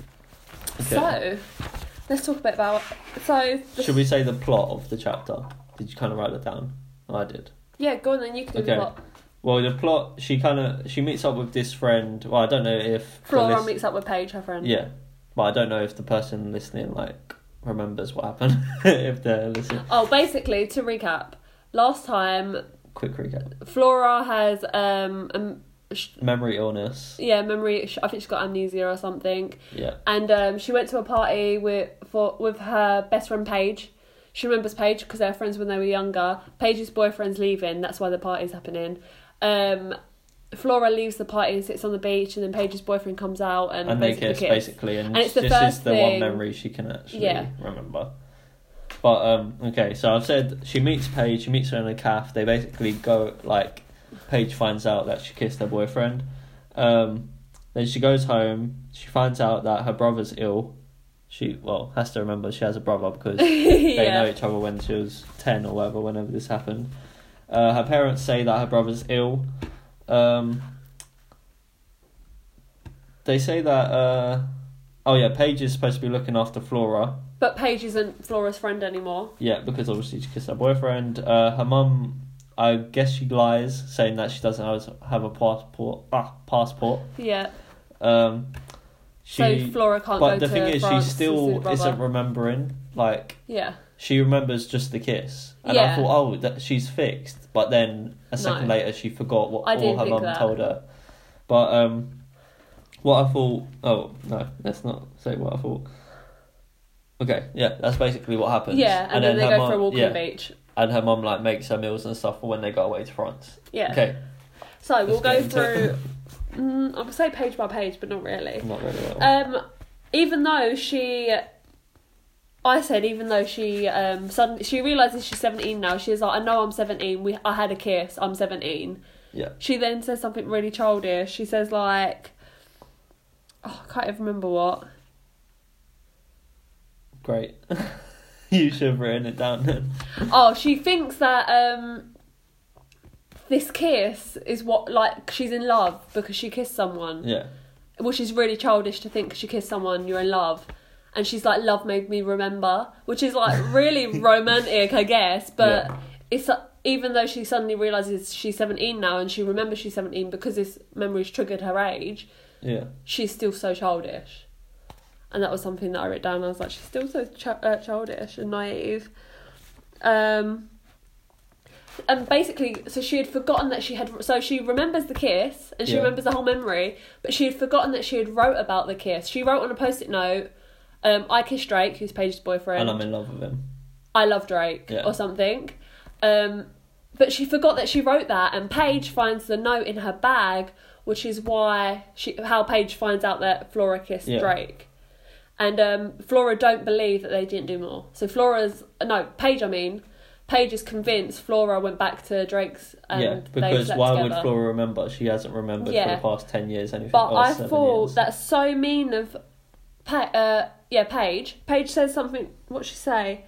So, let's talk a bit about. So. the- Should we say the plot of the chapter? Did you kind of write it down? I did. Yeah, go on then. You can do Okay. the plot. Well, the plot. She kind of she meets up with this friend. Well, I don't know if the Flora lis- meets up with Paige, her friend. Yeah, but I don't know if the person listening like remembers what happened. If they're listening. Oh, basically, to recap, last time Quick recap. Flora has um, um sh- Memory illness. yeah memory. sh- I think she's got amnesia or something, Yeah. and um, she went to a party with for with her best friend Paige. She remembers Paige because they're friends when they were younger. Paige's boyfriend's leaving, that's why the party's happening. Um, Flora leaves the party and sits on the beach, and then Paige's boyfriend comes out and, And they basically kiss, kiss. basically, and, And it's the this first is the thing- one memory she can actually Yeah. remember. But um, okay, so I've said she meets Paige. She meets her in a cafe. They basically go like, Paige finds out that she kissed her boyfriend. Um, then she goes home. She finds out that her brother's ill. She well has to remember she has a brother because they Yeah. know each other when she was ten or whatever. Whenever this happened, uh, her parents say that her brother's ill. Um, they say that. Uh, oh yeah, Paige is supposed to be looking after Flora. But Paige isn't Flora's friend anymore. Yeah, because obviously she kissed her boyfriend. Uh, her mum, I guess she lies, saying that she doesn't have, have a passport. Ah, passport. Yeah. Um, she, so Flora can't but go the to thing is, France she to see still the brother. isn't remembering. Like, Yeah. she remembers just the kiss, and I Yeah. thought, oh, that she's fixed. But then a second No. later, she forgot what I all didn't her think mum that. told her. But um, what I thought. Oh no, let's not say what I thought. Okay, yeah, that's basically what happens. Yeah, and, then, they her go mum- for a walk yeah, on the beach. and her mum like makes her meals and stuff for when they go away to France. Yeah. Okay, So we'll Let's go get into through. it. Mm, I would say page by page, but not really. not really well. Um, even though she, I said even though she um suddenly she realizes she's seventeen now. She's like, I know I'm seventeen. We I had a kiss. I'm seventeen. Yeah. She then says something really childish. She says like, oh, I can't even remember what. Great. You should have written it down then. Oh, she thinks that um this kiss is what, like, she's in love because she kissed someone. Yeah. Which is really childish to think 'cause she kissed someone, you're in love. And she's like, love made me remember. Which is like really romantic, I guess. But Yeah. it's uh, even though she suddenly realises she's seventeen now and she remembers she's seventeen because this memory's triggered her age, Yeah. she's still so childish. And that was something that I wrote down. I was like, she's still so ch- uh, childish and naive. Um, and basically, so she had forgotten that she had... So she remembers the kiss, and she Yeah. remembers the whole memory, but she had forgotten that she had wrote about the kiss. She wrote on a post-it note, um, I kissed Drake, who's Paige's boyfriend. And I'm in love with him. I love Drake, Yeah. or something. Um, but she forgot that she wrote that, and Paige finds the note in her bag, which is why she how Paige finds out that Flora kissed Yeah. Drake. And um, Flora don't believe that they didn't do more. So Flora's... No, Paige, I mean. Paige is convinced Flora went back to Drake's and yeah, they because slept why together. would Flora remember? She hasn't remembered Yeah. for the past ten years anything. But or I seven thought years. that's so mean of... Pa- uh, yeah, Paige. Paige says something. What she say?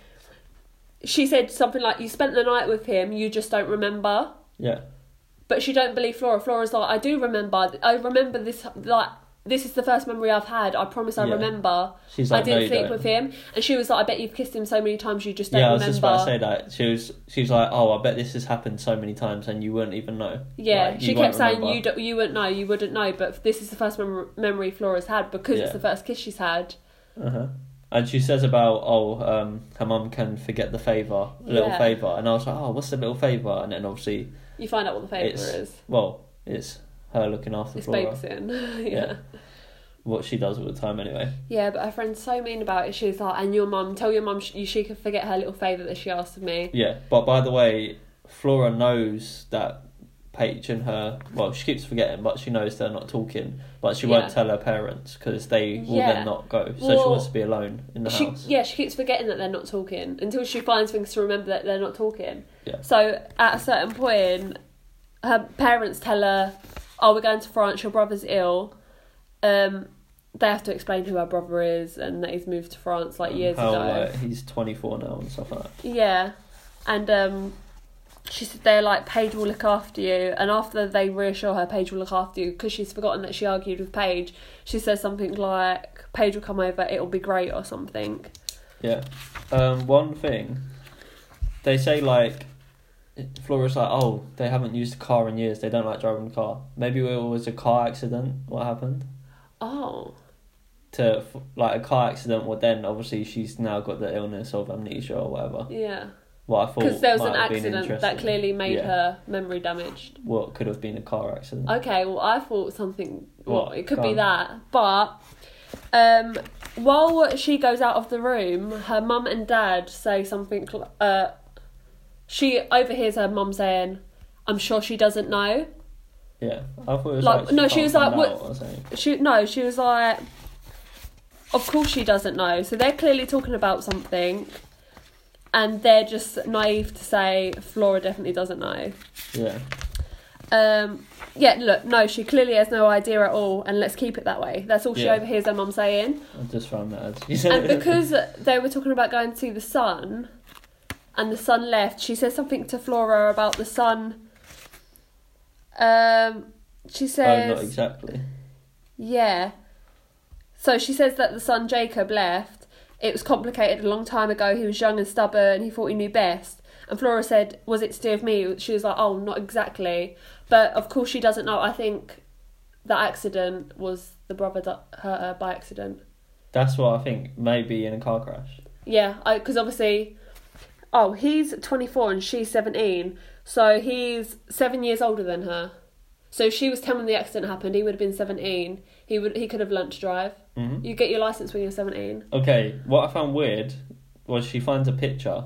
She said something like, "You spent the night with him. You just don't remember." Yeah. But she don't believe Flora. Flora's like, "I do remember. I remember this. Like, this is the first memory I've had. I promise I Yeah. remember. She's like, I didn't no, you sleep don't. with him." And she was like, "I bet you've kissed him so many times you just don't yeah, I was remember." just about to say that. She was, she was like, "Oh, I bet this has happened so many times and you wouldn't even know." Yeah, Like, she you won't kept saying remember. you don't, you wouldn't know, you wouldn't know. But this is the first mem- memory Flora's had because Yeah. it's the first kiss she's had. Uh huh. And she says about, oh, um, her mum can forget the favour, a little Yeah. favour. And I was like, oh, what's the little favour? And then obviously, You find out what the favour it's, is. well, it's her looking after It's Flora. babysitting. yeah. Yeah. What she does all the time anyway. Yeah, but her friend's so mean about it. She was like, "And your mum, tell your mum she, she could forget her little favour that she asked of me." Yeah, but by the way, Flora knows that Paige and her, well, she keeps forgetting, but she knows they're not talking. But she won't Yeah. tell her parents because they will Yeah. then not go. So Well, she wants to be alone in the She, house. yeah, she keeps forgetting that they're not talking until she finds things to remember that they're not talking. Yeah. So at a certain point, her parents tell her, "Oh, we're going to France. Your brother's ill." Um, they have to explain who her brother is and that he's moved to France like years How, ago. like, he's twenty-four now and stuff like that. Yeah, and um, she said they're like, "Paige will look after you," and after they reassure her Paige will look after you because she's forgotten that she argued with Paige, she says something like, "Paige will come over, it'll be great," or something. Yeah. Um, one thing, they say like, Flora's like, oh, they haven't used a car in years. They don't like driving a car. Maybe it was a car accident. What happened? Oh. To like a car accident. Well, then obviously she's now got the illness of amnesia or whatever. Yeah. What I thought Because there was might an have been accident that interesting. clearly made Yeah. her memory damaged. What could have been a car accident? Okay, well, I thought something. Well, What? it could Go be on. that. But um, while she goes out of the room, her mum and dad say something. cl- Uh, she overhears her mum saying, "I'm sure she doesn't know." Yeah, I thought it was Like, like, no, she she can't was like, find what- out or something. She no, she was like, "Of course she doesn't know." So they're clearly talking about something, and they're just naive to say Flora definitely doesn't know. Yeah, Um, yeah, look, no, she clearly has no idea at all, and let's keep it that way. That's all she Yeah. overhears her mum saying. I just found that as you said. And because they were talking about going to see the sun, and the sun left, she says something to Flora about the sun. Um, she oh, says, not exactly. yeah. So she says that the son Jacob left. It was complicated a long time ago. He was young and stubborn. He thought he knew best. And Flora said, "Was it to do with me?" She was like, "Oh, not exactly." But of course she doesn't know. I think the accident was the brother that hurt her by accident. That's what I think. Maybe in a car crash. Yeah, because obviously, oh, he's twenty-four and she's seventeen. So he's seven years older than her. So if she was ten when the accident happened, he would have been seventeen. He would he could have learnt to drive. Mm-hmm. You get your licence when you're seventeen. Okay, what I found weird was she finds a picture.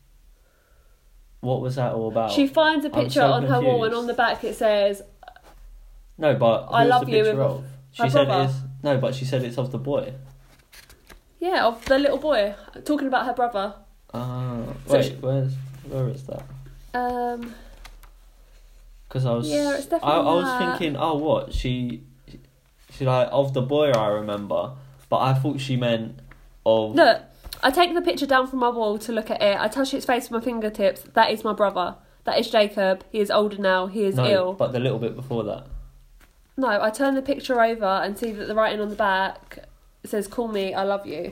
What was that all about? She finds a I'm picture so on her wall, and confused. on the back it says, No, but I who was love the you picture with of? She her said brother. it's no, but she said it's of the boy. yeah, of the little boy, talking about her brother. Ah, So wait, she- where's where is that? Um, Because I was, Yeah, it's I, definitely I was that. thinking, oh, what she, she like of the boy I remember, but I thought she meant of. look, I take the picture down from my wall to look at it. I touch its face with my fingertips. That is my brother. That is Jacob. He is older now. He is no, ill. but the little bit before that. No, I turn the picture over and see that the writing on the back says, "Call me, I love you."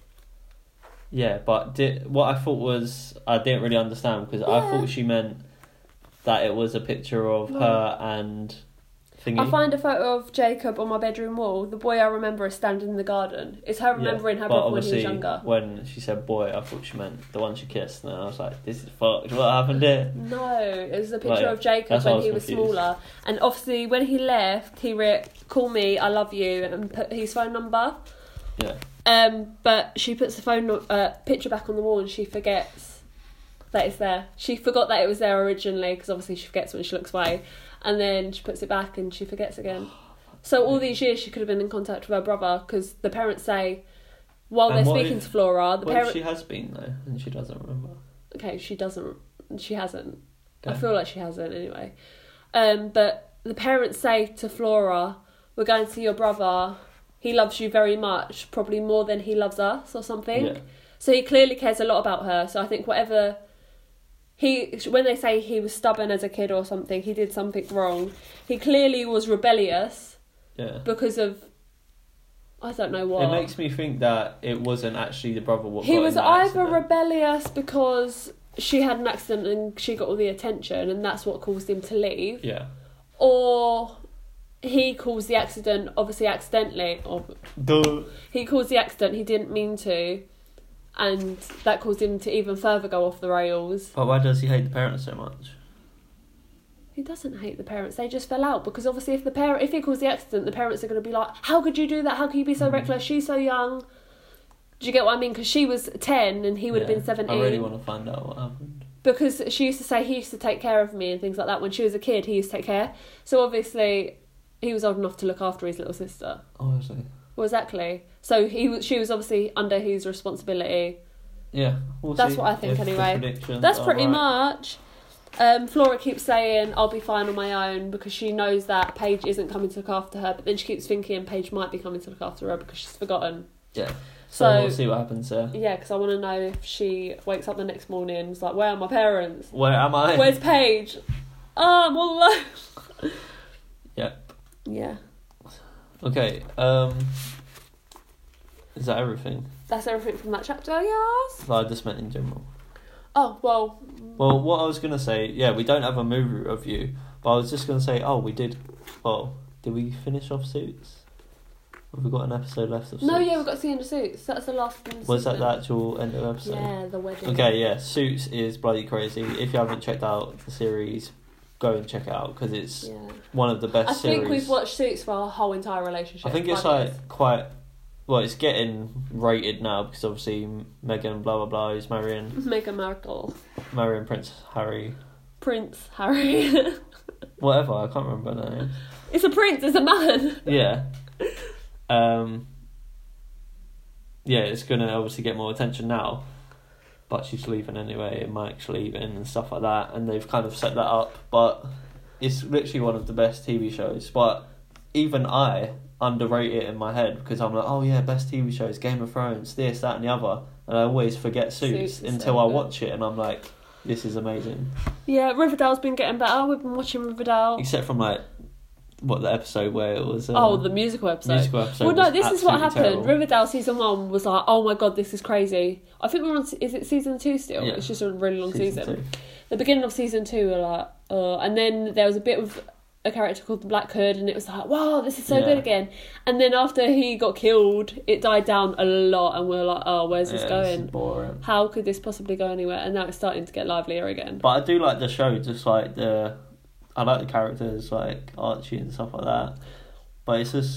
Yeah, but did, what I thought was I didn't really understand because I Yeah. thought she meant that it was a picture of No. her and thingy. I find a photo of Jacob on my bedroom wall. The boy I remember is standing in the garden. It's her remembering her but brother when he was obviously younger. when she said boy, I thought she meant the one she kissed, and I was like, "This is fucked. What happened here?" No, it was a picture Well, yeah, of Jacob that's why I when was he was confused. smaller. And obviously when he left, he wrote, "Call me, I love you," and put his phone number. Yeah, Um, but she puts the phone no- uh, picture back on the wall and she forgets that it's there. She forgot that it was there originally because obviously she forgets when she looks away, and then she puts it back and she forgets again. So all these years she could have been in contact with her brother because the parents say while And they're what speaking if- to Flora, the what if parent she has been though, and she doesn't remember. okay she doesn't she hasn't. I Okay. feel like she hasn't anyway. Um, but the parents say to Flora, "We're going to see your brother. he loves you very much, probably more than he loves us or something. Yeah. So he clearly cares a lot about her. So I think whatever he, when they say he was stubborn as a kid or something, he did something wrong. He clearly was rebellious Yeah. because of, I don't know what. It makes me think that it wasn't actually the brother what He got was in that either accident. rebellious because she had an accident and she got all the attention and that's what caused him to leave. Yeah. Or he caused the accident, obviously accidentally, or Duh. he caused the accident, he didn't mean to, and that caused him to even further go off the rails. But why does he hate the parents so much? He doesn't hate the parents, they just fell out, because obviously if the parent, if he caused the accident, the parents are going to be like, how could you do that, how could you be so Mm. reckless, she's so young. Do you get what I mean? Because she was ten and he would have Yeah. been seventeen. I really want to find out what happened. Because she used to say he used to take care of me and things like that. When she was a kid, he used to take care. So obviously, he was old enough to look after his little sister. Oh, is he? Well, exactly. So he was, she was obviously under his responsibility. Yeah. We'll That's see what I think if the anyway. predictions That's are pretty right. much. Um, Flora keeps saying, I'll be fine on my own, because she knows that Paige isn't coming to look after her. But then she keeps thinking Paige might be coming to look after her because she's forgotten. Yeah. So, So- we'll see what happens there. Yeah, because I want to know if she wakes up the next morning and is like, where are my parents? Where am I? Where's Paige? Oh, I'm all alone. Yep. Yeah. Okay. Um. Is that everything? That's everything from that chapter, yes. I just meant in general. Oh, well. Well, what I was gonna say, yeah, we don't have a movie review, but I was just gonna say, oh, we did. Well, did we finish off Suits? Have we got an episode left of Suits? No, yeah, we've got to see in the Suits. That's the last one. Was that the actual end of the episode? Yeah, the wedding. Okay, yeah, Suits is bloody crazy. If you haven't checked out the series, go and check it out because it's Yeah. one of the best I series. think we've watched Suits for our whole entire relationship. I think it's five like years. quite. Well, it's getting rated now because obviously Meghan blah blah blah is marrying Meghan Markle. marrying Prince Harry. Prince Harry. Whatever, I can't remember the name. It's a prince, it's a man. Yeah. Um. Yeah, it's gonna obviously get more attention now, but she's leaving anyway, and Mike's leaving and stuff like that, and they've kind of set that up. But it's literally one of the best T V shows. But even I underrate it in my head because I'm like, oh yeah, best T V shows, Game of Thrones, this, that, and the other, and I always forget Suits, Suits is until so I good. watch it, and I'm like, this is amazing. Yeah, Riverdale's been getting better. We've been watching Riverdale. Except from like, what the episode where it was. Uh, Oh, the musical episode. musical episode. Well, no, was this is what absolutely happened. terrible. Riverdale season one was like, oh my god, this is crazy. I think we're on. Is it season two still? Yeah. It's just a really long season. two. The beginning of season two were like, uh, and then there was a bit of a character called the Black Hood, and it was like, wow, this is so Yeah. good again. And then after he got killed, it died down a lot, and we we're like, oh, where's this Yeah, going? This is boring. How could this possibly go anywhere? And now it's starting to get livelier again. But I do like the show, just like the, I like the characters like Archie and stuff like that. But it's just,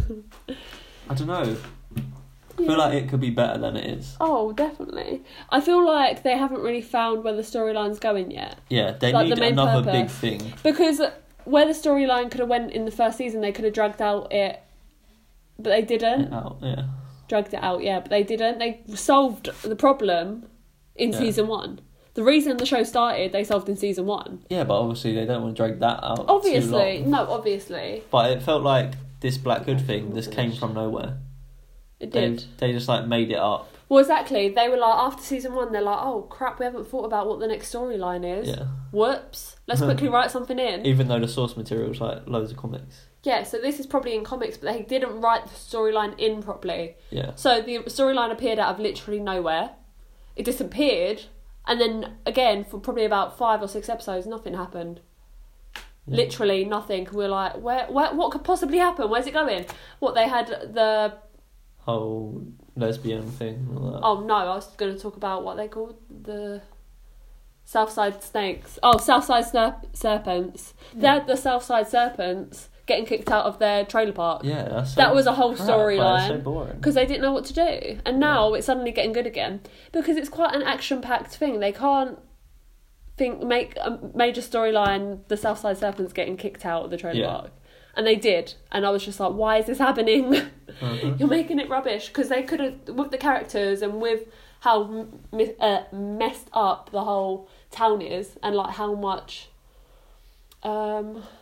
I don't know. I feel like it could be better than it is. Oh, definitely. I feel like they haven't really found where the storyline's going yet. Yeah, they Like need the main another purpose. big thing. Because where the storyline could have went in the first season, they could have dragged out it, but they didn't. Out, yeah. Dragged it out, yeah, but they didn't. They solved the problem in Yeah. season one. The reason the show started, they solved in season one. Yeah, but obviously they don't want to drag that out Obviously, too long. no, obviously But it felt like this Black Hood thing just came from nowhere. it They, did. they just like made it up. Well, exactly. They were like, after season one, they're like, oh crap, we haven't thought about what the next storyline is. Yeah. Whoops. Let's quickly write something in. Even though the source material is like loads of comics. Yeah, so this is probably in comics, but they didn't write the storyline in properly. Yeah. So the storyline appeared out of literally nowhere. It disappeared, and then again for probably about five or six episodes, nothing happened. Yeah. Literally nothing. We're like, where, where, what could possibly happen? Where's it going? What they had the Whole lesbian thing and all that. oh no, I was going to talk about what they called the Southside Snakes. Oh, Southside Serp- Serpents. They had the Southside Serpents getting kicked out of their trailer park. Yeah, that's so That was a whole crap, but it's storyline. so boring. Because they didn't know what to do. And now it's suddenly getting good again. Because it's quite an action-packed thing. They can't think make a major storyline, the Southside Serpents getting kicked out of the trailer Yeah. park. And they did. And I was just like, why is this happening? Mhm. You're making it rubbish. Because they could have, with the characters and with how m- uh, messed up the whole town is, and like how much... um.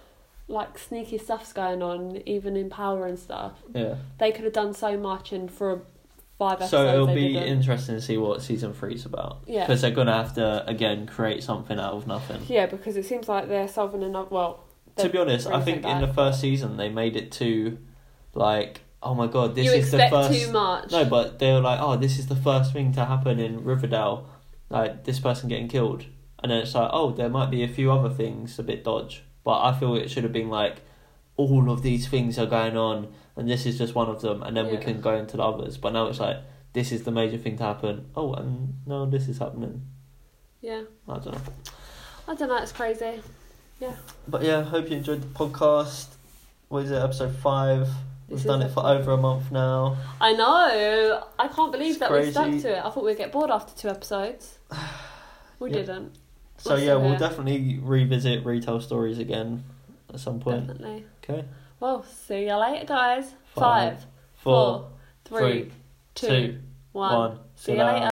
like sneaky stuff's going on, even in Power and stuff. Yeah. They could have done so much in for five episodes. So it'll they be didn't. interesting to see what season three's about. Yeah. Because they're gonna have to again create something out of nothing. Yeah, because it seems like they're solving enough. Well, To be honest, I think in the first season they made it too, like, oh my god, this you is the expect first. too much. No, but they were like, oh, this is the first thing to happen in Riverdale, like this person getting killed, and then it's like, oh, there might be a few other things a bit dodge, but I feel it should have been like, all of these things are going on, and this is just one of them, and then we Yeah. can go into the others. But now it's like, this is the major thing to happen. Oh, and no, this is happening. Yeah. I don't know. I don't know. It's crazy. Yeah. But yeah, hope you enjoyed the podcast. What is it, episode five? We've This done is it for episode over a month now. I know. I can't believe It's that we stuck crazy. to it. I thought we'd get bored after two episodes. We Yeah. didn't. So We're yeah, still we'll here. definitely revisit retail stories again at some point. Definitely. Okay. Well, see you later, guys. Five, Five, four, four, three, three, two, two, one. one. See you later.